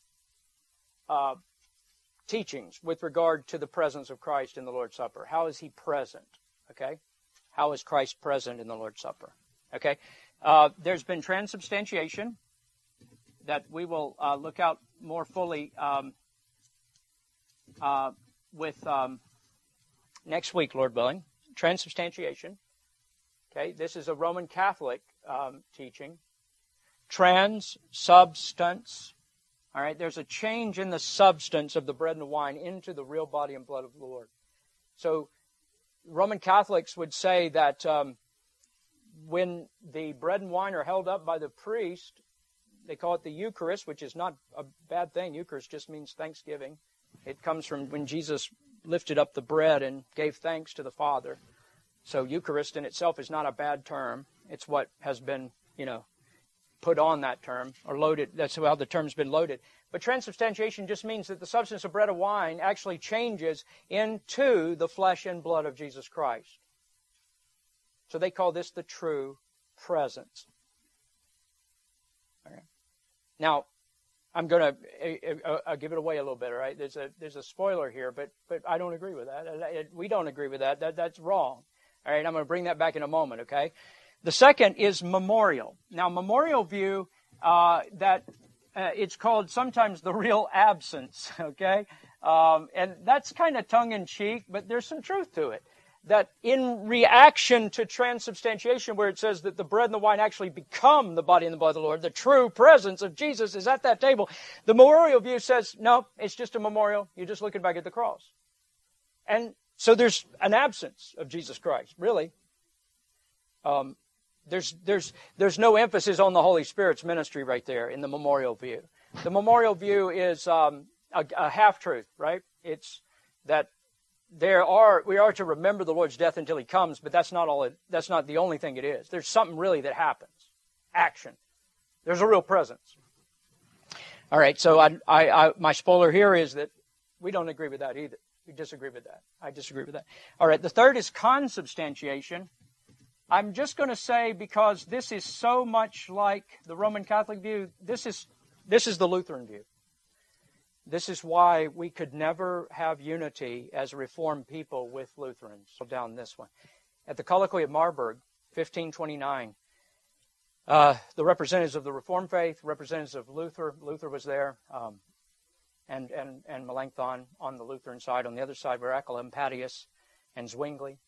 uh, teachings with regard to the presence of Christ in the Lord's Supper. How is He present? Okay? How is Christ present in the Lord's Supper? Okay? Uh, there's been transubstantiation that we will uh, look out more fully um, uh, with um, next week, Lord willing. Transubstantiation. Okay, this is a Roman Catholic um, teaching. Trans-substance. All right, there's a change in the substance of the bread and the wine into the real body and blood of the Lord. So Roman Catholics would say that um, when the bread and wine are held up by the priest, they call it the Eucharist, which is not a bad thing. Eucharist just means thanksgiving. It comes from when Jesus lifted up the bread and gave thanks to the Father. So Eucharist in itself is not a bad term. It's what has been, you know, put on that term, or loaded. That's how the term's been loaded. But transubstantiation just means that the substance of bread and wine actually changes into the flesh and blood of Jesus Christ. So they call this the true presence. All right. Now, I'm going to uh, uh, give it away a little bit, all right? There's a there's a spoiler here, but but I don't agree with that. We don't agree with that. That that's wrong. All right, I'm going to bring that back in a moment, okay? The second is memorial. Now, memorial view, uh, that uh, it's called sometimes the real absence, okay? Um, and that's kind of tongue-in-cheek, but there's some truth to it. That in reaction to transubstantiation, where it says that the bread and the wine actually become the body and the blood of the Lord, the true presence of Jesus is at that table, the memorial view says, no, it's just a memorial. You're just looking back at the cross. And so there's an absence of Jesus Christ, really. Um, there's, there's, there's no emphasis on the Holy Spirit's ministry right there in the memorial view. The memorial view is um, a, a half-truth, right? It's that There are, we are to remember the Lord's death until He comes, but that's not all it, that's not the only thing it is. There's something really that happens. Action. There's a real presence. All right, so I, I, I, my spoiler here is that we don't agree with that either. We disagree with that. I disagree with that. All right, the third is consubstantiation. I'm just going to say, because this is so much like the Roman Catholic view, this is, this is the Lutheran view. This is why we could never have unity as a Reformed people with Lutherans. So down this one. At the Colloquy of Marburg, fifteen twenty-nine, uh, the representatives of the Reformed faith, representatives of Luther, Luther was there, um, and, and, and Melanchthon on the Lutheran side. On the other side were Ecolampadius and Zwingli.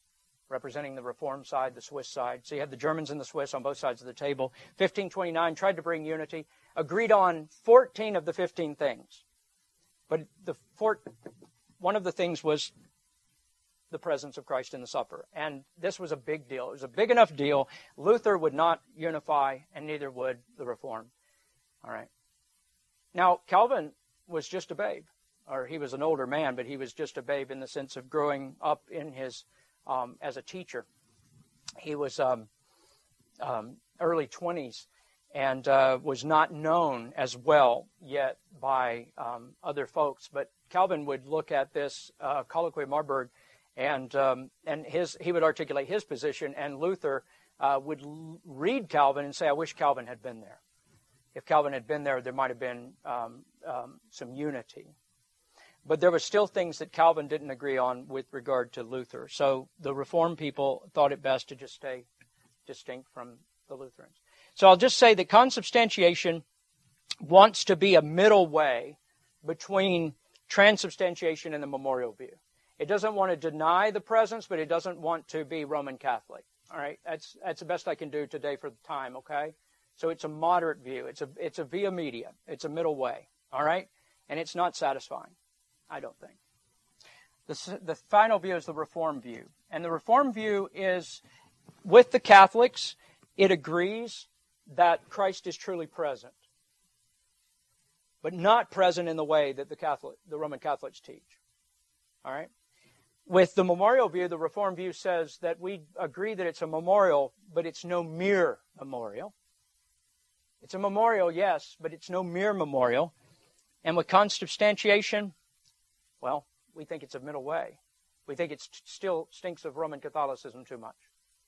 representing the Reform side, the Swiss side. So you have the Germans and the Swiss on both sides of the table. fifteen twenty-nine tried to bring unity, agreed on fourteen of the fifteen things. But the four, one of the things was the presence of Christ in the supper. And this was a big deal. It was a big enough deal. Luther would not unify, and neither would the Reformed. All right. Now, Calvin was just a babe. Or he was an older man, but he was just a babe in the sense of growing up in his, um, as a teacher. He was um, um, early twenties and uh, was not known as well yet by um, other folks. But Calvin would look at this uh, colloquy of Marburg, and um, and his he would articulate his position, and Luther uh, would l- read Calvin and say, "I wish Calvin had been there. If Calvin had been there, there might have been um, um, some unity." But there were still things that Calvin didn't agree on with regard to Luther. So the Reformed people thought it best to just stay distinct from the Lutherans. So I'll just say that consubstantiation wants to be a middle way between transubstantiation and the memorial view. It doesn't want to deny the presence, but it doesn't want to be Roman Catholic. All right, that's that's the best I can do today for the time. Okay, so it's a moderate view. It's a it's a via media. It's a middle way. All right, and it's not satisfying, I don't think. The, the final view is the Reformed view. And the Reformed view is, with the Catholics, it agrees that Christ is truly present, but not present in the way that the Catholic, the Roman Catholics teach. All right? With the memorial view, the Reformed view says that we agree that it's a memorial, but it's no mere memorial. It's a memorial, yes, but it's no mere memorial. And with consubstantiation, well, we think it's a middle way. We think it still stinks of Roman Catholicism too much.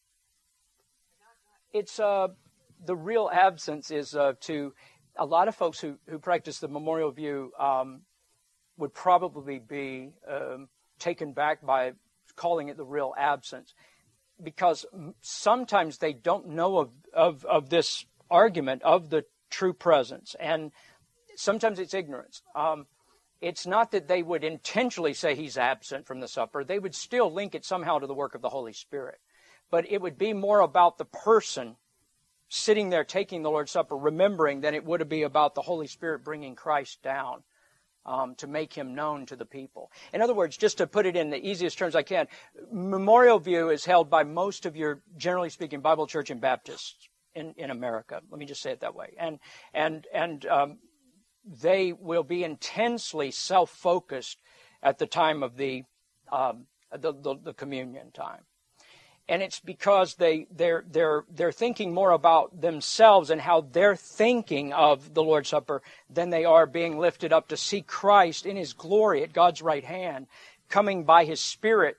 It's uh, the real absence is uh, to a lot of folks who, who practice the memorial view um, would probably be um, taken back by calling it the real absence, because sometimes they don't know of, of, of this argument of the true presence, and sometimes it's ignorance. Um, It's not that they would intentionally say he's absent from the supper. They would still link it somehow to the work of the Holy Spirit. But it would be more about the person sitting there taking the Lord's Supper, remembering, than it would be about the Holy Spirit bringing Christ down um, to make him known to the people. In other words, just to put it in the easiest terms I can, memorial view is held by most of your, generally speaking, Bible Church and Baptists in, in America. Let me just say it that way. And, and, and, um, they will be intensely self-focused at the time of the, um, the, the the communion time, and it's because they they're they're they're thinking more about themselves and how they're thinking of the Lord's Supper than they are being lifted up to see Christ in His glory at God's right hand, coming by His Spirit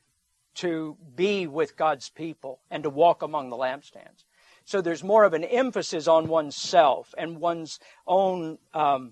to be with God's people and to walk among the lampstands. So there's more of an emphasis on oneself and one's own Um,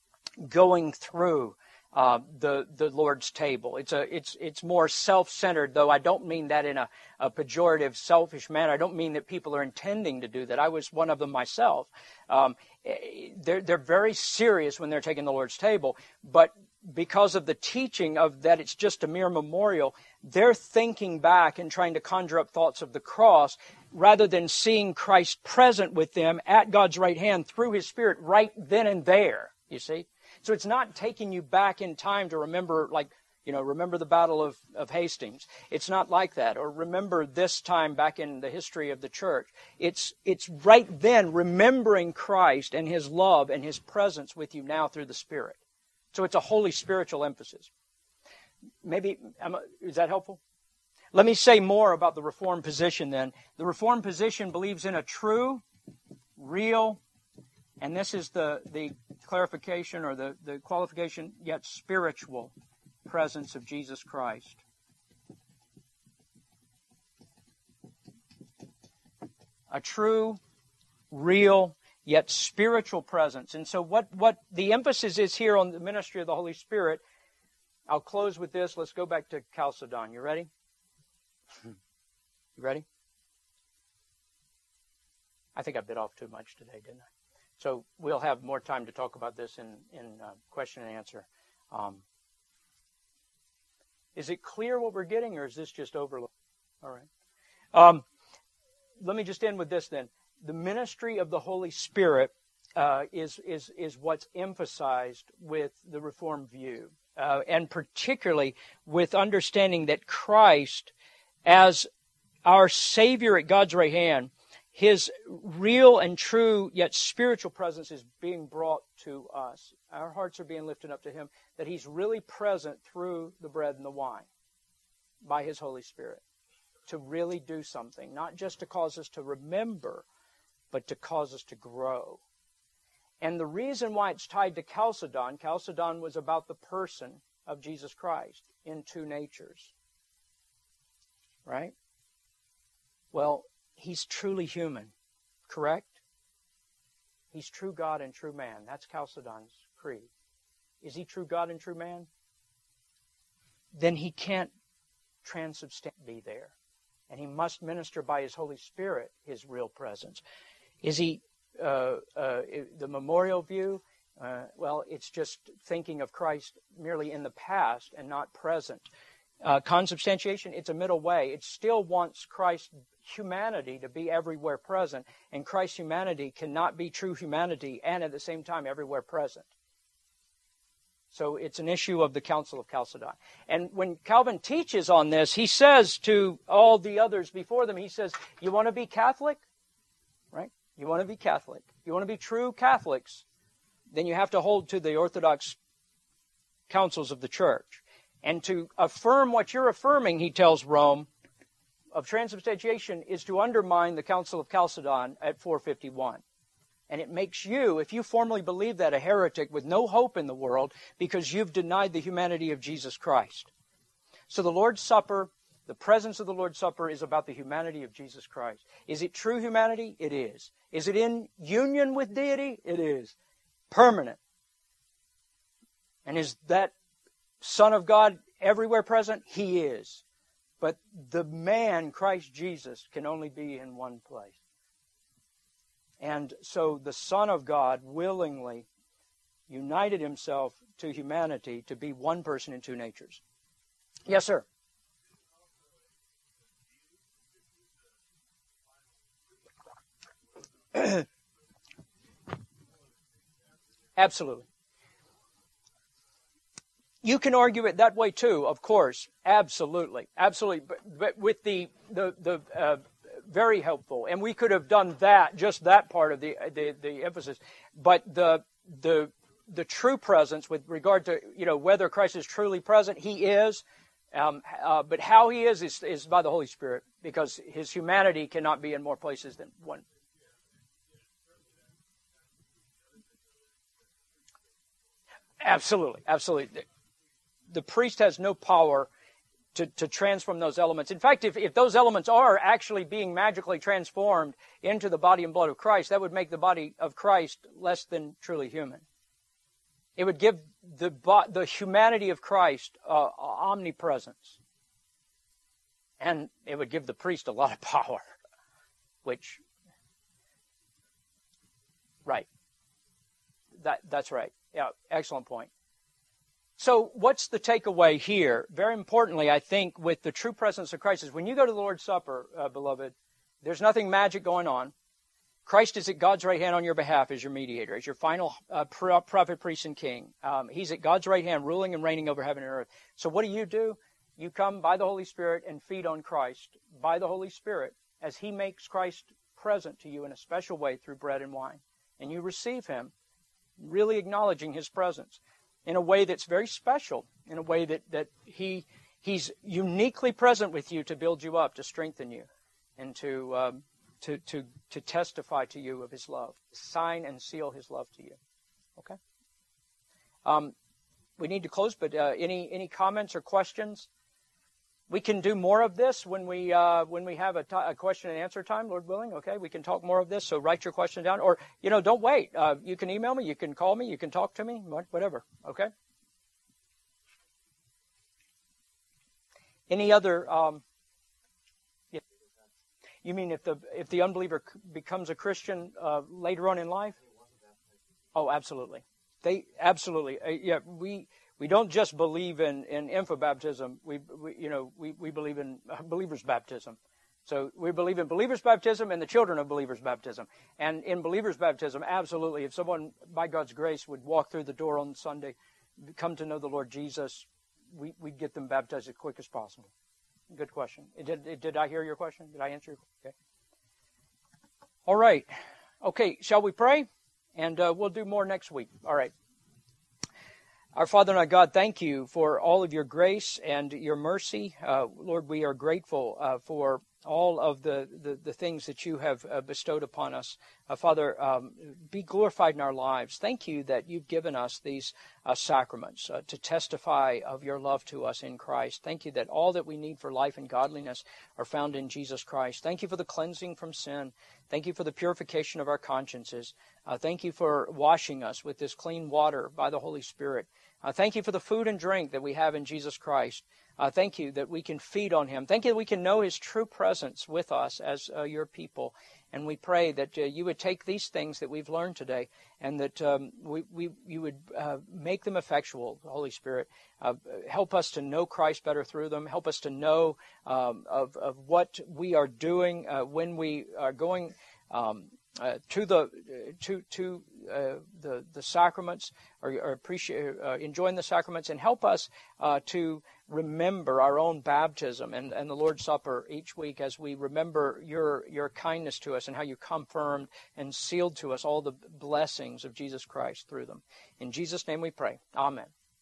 going through uh, the the Lord's table. It's a it's it's more self-centered, though I don't mean that in a, a pejorative, selfish manner. I don't mean that people are intending to do that. I was one of them myself. Um, they're they're very serious when they're taking the Lord's table, but because of the teaching of that it's just a mere memorial, they're thinking back and trying to conjure up thoughts of the cross rather than seeing Christ present with them at God's right hand through His Spirit right then and there, you see? So it's not taking you back in time to remember, like, you know, remember the Battle of, of Hastings. It's not like that. Or remember this time back in the history of the church. It's it's right then remembering Christ and His love and His presence with you now through the Spirit. So it's a holy spiritual emphasis. Maybe, is that helpful? Let me say more about the Reformed position then. The Reformed position believes in a true, real, and this is the, the clarification or the, the qualification, yet spiritual presence of Jesus Christ. A true, real, yet spiritual presence. And so what, what the emphasis is here on the ministry of the Holy Spirit, I'll close with this. Let's go back to Chalcedon. You ready? You ready? I think I bit off too much today, didn't I? So we'll have more time to talk about this in, in uh, question and answer. Um, is it clear what we're getting, or is this just overload? All right. Um, let me just end with this then. The ministry of the Holy Spirit uh, is, is, is what's emphasized with the Reformed view. Uh, and particularly with understanding that Christ, as our Savior at God's right hand, His real and true yet spiritual presence is being brought to us. Our hearts are being lifted up to Him, that He's really present through the bread and the wine by His Holy Spirit to really do something, not just to cause us to remember, but to cause us to grow. And the reason why it's tied to Chalcedon, Chalcedon was about the person of Jesus Christ in two natures. Right? Well, He's truly human, correct? He's true God and true man. That's Chalcedon's creed. Is He true God and true man? Then He can't transubstantiate be there. And He must minister by His Holy Spirit His real presence. Is He uh, uh, the memorial view? Uh, well, it's just thinking of Christ merely in the past and not present. Uh, consubstantiation, it's a middle way. It still wants Christ's humanity to be everywhere present, and Christ's humanity cannot be true humanity and at the same time everywhere present. So it's an issue of the Council of Chalcedon. And when Calvin teaches on this, he says to all the others before them, he says, you want to be Catholic? Right? You want to be Catholic. You want to be true Catholics? Then you have to hold to the Orthodox councils of the Church. And to affirm what you're affirming, he tells Rome, of transubstantiation is to undermine the Council of Chalcedon at four fifty-one. And it makes you, if you formally believe that, a heretic with no hope in the world because you've denied the humanity of Jesus Christ. So the Lord's Supper, the presence of the Lord's Supper is about the humanity of Jesus Christ. Is it true humanity? It is. Is it in union with deity? It is. Permanent. And is that Son of God everywhere present? He is. But the man, Christ Jesus, can only be in one place. And so the Son of God willingly united Himself to humanity to be one person in two natures. Yes, sir. Absolutely. You can argue it that way too, of course. Absolutely, absolutely. But, but with the the the uh, very helpful, and we could have done that, just that part of the the, the emphasis. But the the the true presence, with regard to you know whether Christ is truly present, He is. Um, uh, but how He is, is is by the Holy Spirit, because His humanity cannot be in more places than one. Absolutely, absolutely. The priest has no power to, to transform those elements. In fact, if, if those elements are actually being magically transformed into the body and blood of Christ, that would make the body of Christ less than truly human. It would give the, the humanity of Christ uh, omnipresence. And it would give the priest a lot of power, which, right. That, that's right. Yeah, excellent point. So what's the takeaway here? Very importantly, I think, with the true presence of Christ is when you go to the Lord's Supper, uh, beloved, there's nothing magic going on. Christ is at God's right hand on your behalf as your mediator, as your final uh, prophet, priest, and king. Um, he's at God's right hand, ruling and reigning over heaven and earth. So what do you do? You come by the Holy Spirit and feed on Christ by the Holy Spirit as He makes Christ present to you in a special way through bread and wine. And you receive Him, really acknowledging His presence in a way that's very special, in a way that, that he He's uniquely present with you to build you up, to strengthen you, and to um, to to to testify to you of His love, sign and seal His love to you. Okay. Um, we need to close, but uh, any any comments or questions? We can do more of this when we uh, when we have a, t- a question and answer time, Lord willing. Okay, we can talk more of this. So write your question down, or you know, don't wait. Uh, you can email me, you can call me, you can talk to me, whatever. Okay. Any other? Um, yeah. You mean if the if the unbeliever becomes a Christian uh, later on in life? Oh, absolutely. They absolutely. Uh, yeah, we. We don't just believe in, in infant baptism. We, we you know we, we believe in believers' baptism. So we believe in believers' baptism and the children of believers' baptism. And in believers' baptism, absolutely, if someone, by God's grace, would walk through the door on Sunday, come to know the Lord Jesus, we, we'd get them baptized as quick as possible. Good question. Did, did I hear your question? Did I answer your question? Okay. All right. Okay, shall we pray? And uh, we'll do more next week. All right. Our Father and our God, thank you for all of your grace and your mercy. Uh, Lord, we are grateful uh, for all of the, the, the things that you have uh, bestowed upon us. Uh, Father, um, be glorified in our lives. Thank you that you've given us these uh, sacraments uh, to testify of your love to us in Christ. Thank you that all that we need for life and godliness are found in Jesus Christ. Thank you for the cleansing from sin. Thank you for the purification of our consciences. Uh, thank you for washing us with this clean water by the Holy Spirit. Uh, thank you for the food and drink that we have in Jesus Christ. Uh, thank you that we can feed on him. Thank you that we can know his true presence with us as uh, your people. And we pray that uh, you would take these things that we've learned today and that um, we, we you would uh, make them effectual, Holy Spirit. Uh, help us to know Christ better through them. Help us to know um, of, of what we are doing uh, when we are going um, uh, to the to to uh, the the sacraments or, or appreciate uh, enjoying the sacraments, and help us uh, to remember our own baptism and, and the Lord's Supper each week as we remember your your kindness to us and how you confirmed and sealed to us all the blessings of Jesus Christ through them. In Jesus' name we pray. Amen.